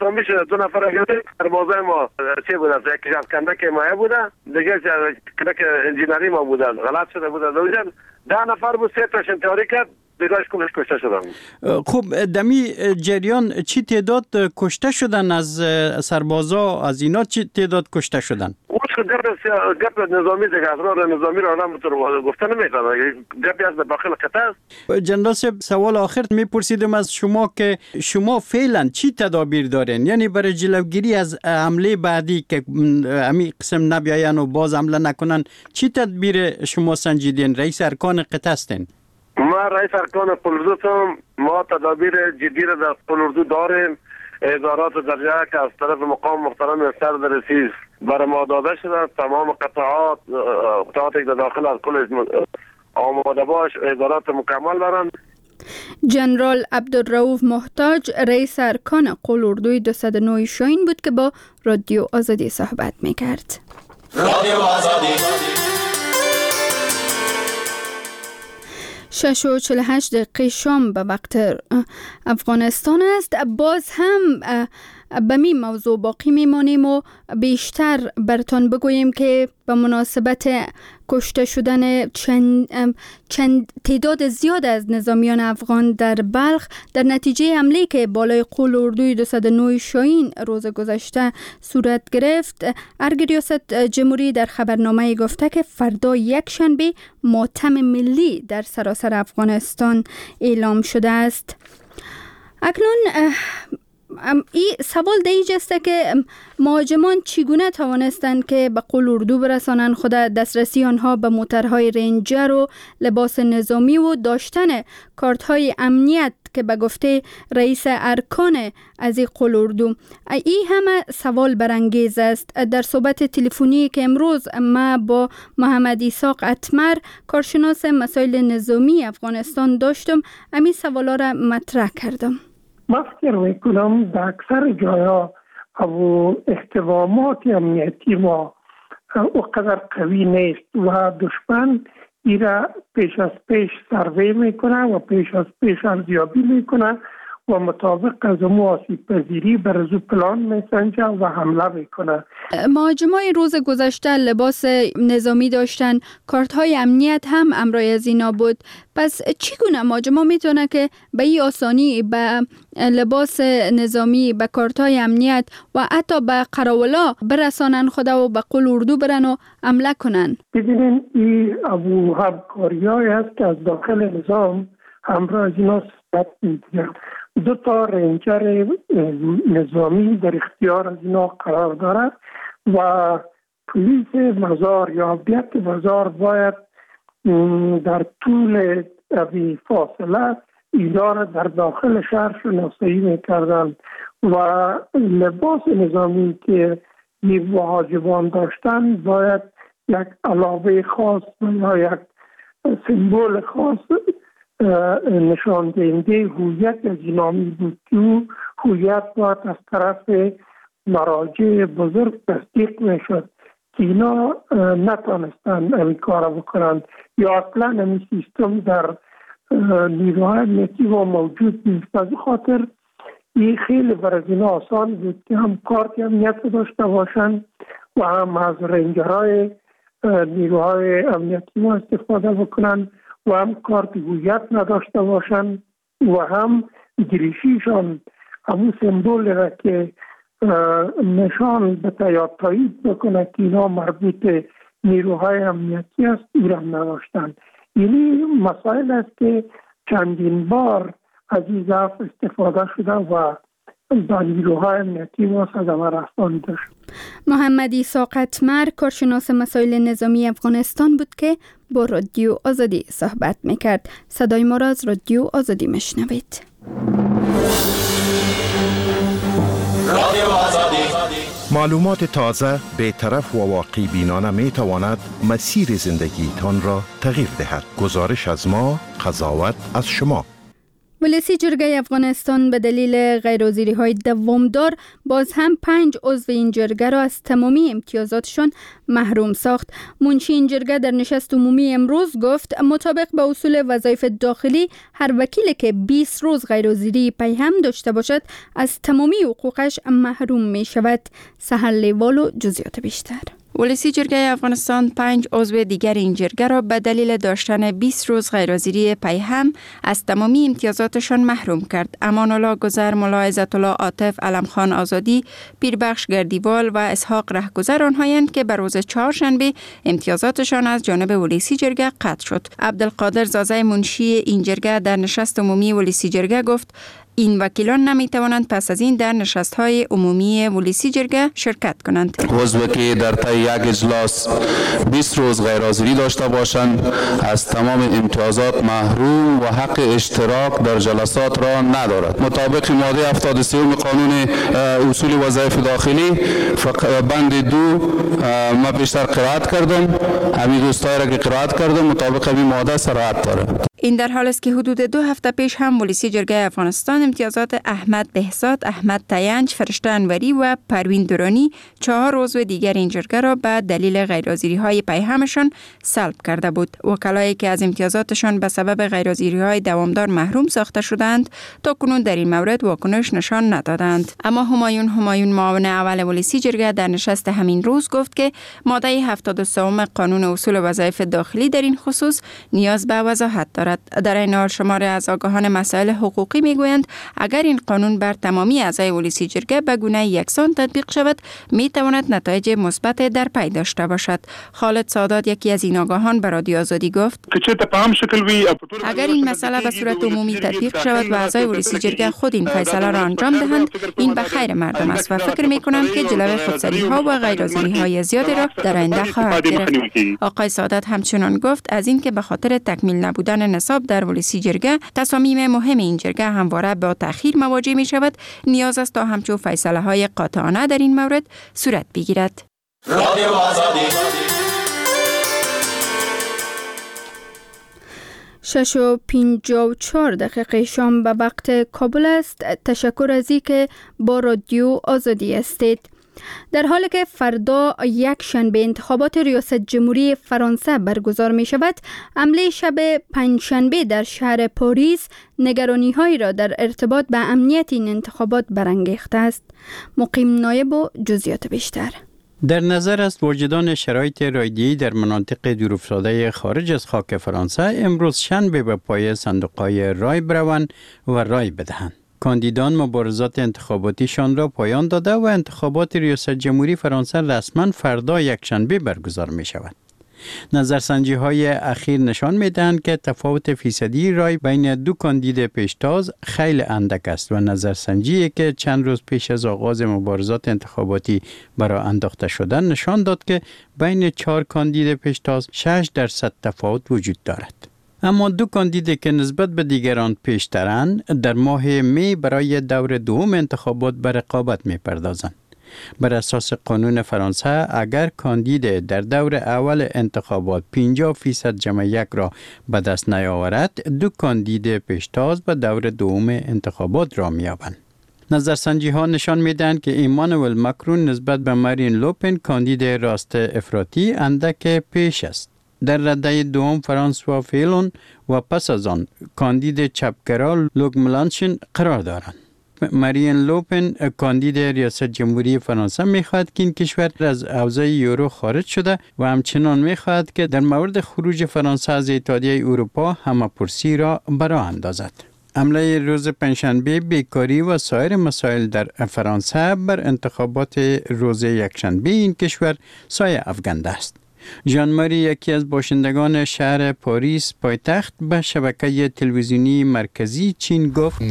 2 نفر سربازای ما چه بود؟ یکی از کندک ما بوده، دیگه کندک انجینری ما بوده، غلط شده بود. 10 نفر بود، 3 تاش انتحاری کرد، دیگرش کلش کشته شدن. خب دمی جریان چی تعداد کشته شدن از سربازا؟ از اینا چی تعداد کشته شدن؟ گپ نظامی دیگه اسرار نظامی را هم تو گفته نمیکنه. گپی از داخل قطعه. جنرال صاحب سوال آخر میپرسیدم از شما که شما فعلا چی تدابیر دارین؟ یعنی برای جلوگیری از حمله بعدی که همین قسم نبیاین و باز حمله نکنن چی تدبیر شما سنجیدین؟ رئیس ارکان قطعه هستین. ما رئیس ارکان قلوردو هستم. ما تدابیر جدی را در قلوردو داریم. ادارات درجه که از طرف مقام محترم سرد رئیس برای ما داده شده. تمام قطعات که داخل از کل آماده باش، ادارات مکمل دارن. جنرال عبدالرؤوف محتاج رئیس ارکان قول اردوی 209 شاهین بود که با رادیو آزادی صحبت میکرد. رادیو آزادی 6:48 شام به وقت افغانستان است. باز هم به می موضوع باقی میمانیم و بیشتر برتان بگوییم که به مناسبت کشته شدن چند تعداد زیاد از نظامیان افغان در بلخ در نتیجه حمله که بالای قول اردوی 209 شاهین روز گذشته صورت گرفت، ارگ ریاست جمهوری در خبرنامه گفته که فردا یک شنبه ماتم ملی در سراسر افغانستان اعلام شده است. اکنون این سوال دیج است که مهاجمان چگونه توانستند که به قول اردو برسانند خود دسترسی آنها به موترهای رنجر و لباس نظامی و داشتن کارت‌های امنیت که به گفته رئیس ارکان از این قول اردو. این همه سوال برانگیز است. در صحبت تلفنی که امروز ما با محمد اسحاق اتمر کارشناس مسائل نظامی افغانستان داشتم، همین سوالا را مطرح کردم. من فکر میکنم در اکثر جاها او احتمامات امنیتی ما اونقدر قوی نیست و دشمن ایرا پیش از پیش سروی میکنه و پیش از پیش ارزیابی میکنه و مطابق از آسیب پذیری بر از پلان میسنجه و حمله میکنه. مهاجمای روز گذشته لباس نظامی داشتن، کارت های امنیت هم امرای از اینا بود. پس چگونه مهاجما میتونه که به این آسانی به لباس نظامی، به کارت های امنیت و حتی به قراولا برسانن خدا و به قول اردو برن و حمله کنن؟ ببینین این ابو همکاری‌هایی است که از داخل نظام همراه از اینا صورت میگیرن. 2 تا رنجر نظامی در اختیار از اینا قرار دارد و پلیس مزار یا امنیت مزار باید در طول فاصله اینا را در داخل شهر شناسایی میکردن و لباس نظامی که مهاجمان داشتن باید یک علاوه خاص یا یک سمبل خاص نشان دهنده هویت از نامی بود که هویت باید از طرف مراجع بزرگ تصدیق میشد که اینا نتانستن این کار بکنند یا اصلا این سیستم در نیروهای امنیتی ما موجود نیست. از خاطر این خیلی برای اینا آسان بود که هم کارت امنیت داشته باشند و هم از رنجرهای نیروهای امنیتی ما استفاده بکنند و هم کارت هویت نداشته باشند و هم گریشیشان همون سمبول را که نشان به یا تایید بکنه که اینا مربوط نیروهای امنیتی است ایران نداشتند. یعنی مسائل است که چندین بار از این ضعف استفاده شده و با نیروهای امنیتی ما صدمه رسانی داشت. محمد اسحاق اتمر کارشناس مسائل نظامی افغانستان بود که با رادیو آزادی صحبت میکرد. صدای ما را از رادیو آزادی مشنوید. معلومات تازه، بی‌طرف و واقعی بینانه می تواند مسیر زندگی تان را تغییر دهد. گزارش از ما، قضاوت از شما. ولسی جرگه افغانستان به دلیل غیرحاضری‌های دوامدار باز هم 5 عضو این جرگه را از تمامی امتیازاتشان محروم ساخت. منشی این جرگه در نشست عمومی امروز گفت مطابق با اصول وظایف داخلی هر وکیلی که 20 روز غیرحاضری پیهم داشته باشد از تمامی حقوقش محروم می شود. سحر لیوال و جزئیات بیشتر. ولسی جرگه افغانستان 5 عضو دیگر این جرگه را به دلیل داشتن 20 روز غیرحاضری پیهم از تمامی امتیازاتشان محروم کرد. امان الله گذر، ملا عزت الله عاطف، علم خان آزادی، پیربخش گردیوال و اسحاق رهگذر آنهایند که به روز چهارشنبه امتیازاتشان از جانب ولسی جرگه قطع شد. عبدالقادر زازه منشی این جرگه در نشست عمومی ولسی جرگه گفت این وکیلان نمی توانند پس از این در نشست‌های عمومی ولسی جرگه شرکت کنند. عضو که در طی یک اجلاس 20 روز غیرحاضری داشته باشند از تمام امتیازات محروم و حق اشتراک در جلسات را ندارد. مطابق ماده 73 قانون اصول وظایف داخلی بند 2 ما پیشتر قرائت کردم. همین دوستایی را که قرائت کردم مطابق همین ماده صراحت دارد. این در حال است که حدود 2 هفته پیش هم پلیسی جرگه افغانستان امتیازات احمد بهزاد، احمد تینج، فرشته انوری و پروین درانی 4 عضو دیگر این جرگه را به دلیل غیرحاضری‌های پیهمشان سلب کرده بود. وکلایی که از امتیازاتشان به سبب غیرحاضری‌های دوامدار محروم ساخته شدند تا کنون در این مورد واکنش نشان ندادند. اما همایون معاون اول پلیسی جرگه در نشست همین روز گفت که ماده 73 قانون اصول وظایف داخلی در این خصوص نیاز به وضاحت دارد. در این حال شماری از آگاهان مسائل حقوقی میگویند اگر این قانون بر تمامی اعضای پلیسی جرگه به گونه یکسان تطبیق شود میتواند نتایج مثبت در پی داشته باشد. خالد سادات یکی از این آگاهان به رادیو آزادی گفت اگر این مسئله به صورت عمومی تطبیق شود و اعضای پلیسی جرگه خود این فیصله را انجام دهند این به خیر مردم است و فکر میکنم که جلوی خودسری ها و غیرحاضری های زیادی را در آینده خواهد گرفت. آقای سادات همچنان گفت از این که به خاطر تکمیل نبودن نصاب در پلیسی جرگه تصامیم مهم این جرگه همواره با تأخیر مواجه می شود، نیاز است تا همچون فیصله های قاطعانه در این مورد صورت بگیرد. 6:54 شام به وقت کابل است. تشکر از اینکه با رادیو آزادی هستید. در حالی که فردا یک شنبه انتخابات ریاست جمهوری فرانسه برگزار می شود، حمله شب پنجشنبه در شهر پاریس نگرانی هایی را در ارتباط به امنیت این انتخابات برانگیخته است. مقیم نایب و جزئیات بیشتر. در نظر است وجودان شرایط رایگیری در مناطق دورافتاده خارج از خاک فرانسه امروز شنبه به پای صندوق‌های رای بروند و رای بدهند. کاندیدان مبارزات انتخاباتیشان را پایان داده و انتخابات ریاست جمهوری فرانسه رسما فردا یکشنبه برگزار می شود. نظرسنجی های اخیر نشان می دهند که تفاوت فیصدی رای بین دو کاندید پیشتاز خیلی اندک است و نظرسنجی که چند روز پیش از آغاز مبارزات انتخاباتی برای انداخته شدن نشان داد که بین 4 کاندید پیشتاز 6% تفاوت وجود دارد. اما دو کاندید که نسبت به دیگران پیشترند در ماه می برای دور دوم انتخابات به رقابت می پردازند. بر اساس قانون فرانسه اگر کاندید در دور اول انتخابات 50% جمع یک را به دست نیاورد، دو کاندید پیشتاز به دور دوم انتخابات را می‌یابند. نظرسنجی ها نشان می‌دهند که ایمانوئل ماکرون نسبت به مارین لوپن کاندید راست افراطی اندک پیش است. در رده دوم فرانسوا فیلون و پس از آن کاندید چپگرا لوک ملانشن قرار دارند. مارین لوپن کاندید ریاست جمهوری فرانسه می‌خواهد که این کشور از حوزه یورو خارج شده و همچنان می‌خواهد که در مورد خروج فرانسه از اتحادیه اروپا همه‌پرسی را برآ اندازد. حمله روز پنجشنبه بیکاری و سایر مسائل در فرانسه بر انتخابات روز یکشنبه این کشور سایه افکنده است. ژان ماری یکی از باشندگان شهر پاریس پایتخت به شبکه تلویزیونی مرکزی چین گفت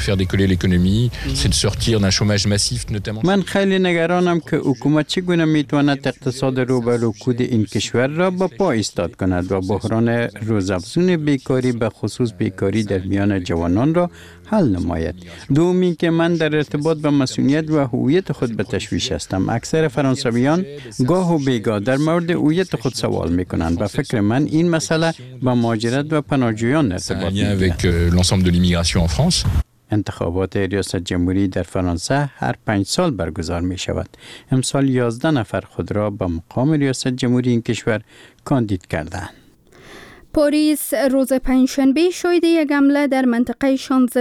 من خیلی نگرانم که حکومت چگونه میتواند اقتصاد رو به رکود این کشور را به پا ایستاد کند و بحران روزافزون بیکاری به خصوص بیکاری در میان جوانان را حل نماید. دومی که من در ارتباط به مسئولیت و هویت خود به تشویش هستم. اکثر فرانسویان گاه و بیگاه در مورد هویت خود سوال میکنند و فکر من این مسئله با مهاجرت و پناهجویان ارتباط دارد. انتخابات ریاست جمهوری در فرانسه هر 5 سال برگزار می شود. امسال 11 نفر خود را به مقام ریاست جمهوری این کشور کاندید کردند. پاریس روز پنجشنبه شاهد یک حمله در منطقه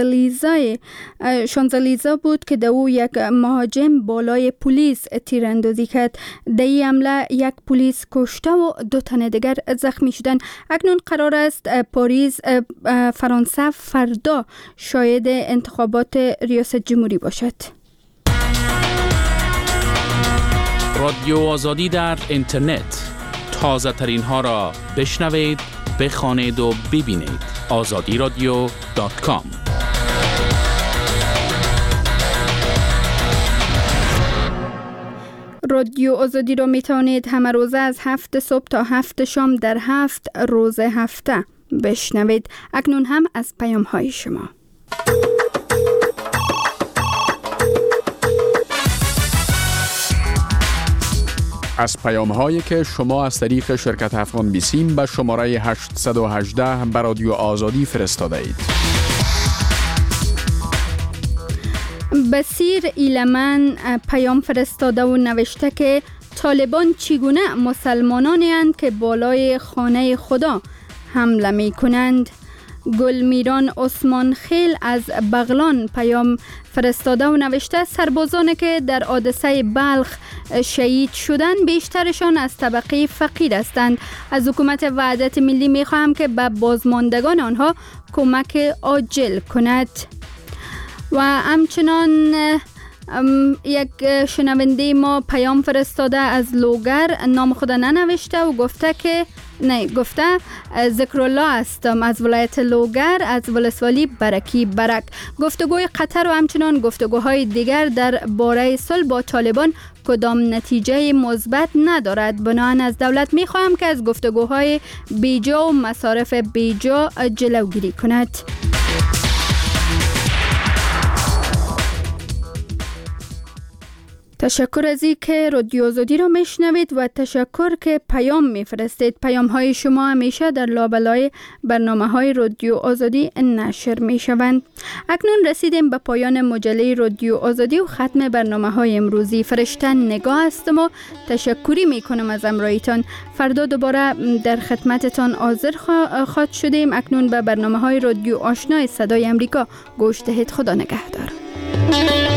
شانزلیزه بود که او یک مهاجم بالای پلیس تیراندازی کرد. در این حمله یک پلیس کشته و 2 تن دیگر زخمی شدند. اکنون قرار است پاریس فرانسه فردا شاهد انتخابات ریاست جمهوری باشد. رادیو آزادی در اینترنت، تازه ترین ها را بشنوید، بخوانید و ببینید. azadiradio.com. رادیو آزادی را می توانید همه روزه از 7 صبح تا 7 شام در 7 روز هفته بشنوید. اکنون هم از پیام های شما. از پیام هایی که شما از طریق شرکت افغان بیسیم به شماره 818 به رادیو آزادی فرستاده اید. بسیر ایلمن پیام فرستاده و نوشته که طالبان چگونه مسلمانانی اند که بالای خانه خدا حمله می کنند. گلمیران عثمان خیل از بغلان پیام فرستاده و نوشته سربازانی که در حادثه بلخ شهید شدند بیشترشان از طبقه فقیر هستند. از حکومت وحدت ملی می خواهم که به بازماندگان آنها کمک عاجل کند. و همچنان یک شنونده ما پیام فرستاده از لوگر، نام خود ننوشته و گفته ذکرالله هستم از ولایت لوگر از ولسوالی برکی برک. گفتگوی قطر و همچنان گفتگوهای دیگر در باره صلح با طالبان کدام نتیجه مثبت ندارد. بنابراین از دولت می خواهم که از گفتگوهای بیجا و مصارف بیجا جلوگیری کند. تشکر از این که رادیو آزادی را میشنوید و تشکر که پیام میفرستید. پیام های شما همیشه در لابلای برنامه های رادیو آزادی نشر میشوند. اکنون رسیدیم به پایان مجله رادیو آزادی و ختم برنامه های امروزی. فرشته نگاه هستم و تشکری میکنم از همراهیتان. فردا دوباره در خدمتتان حاضر خواهد شدیم. اکنون به برنامه های رادیو آشنای صدای امریکا گوش دهید. خدا نگهدار.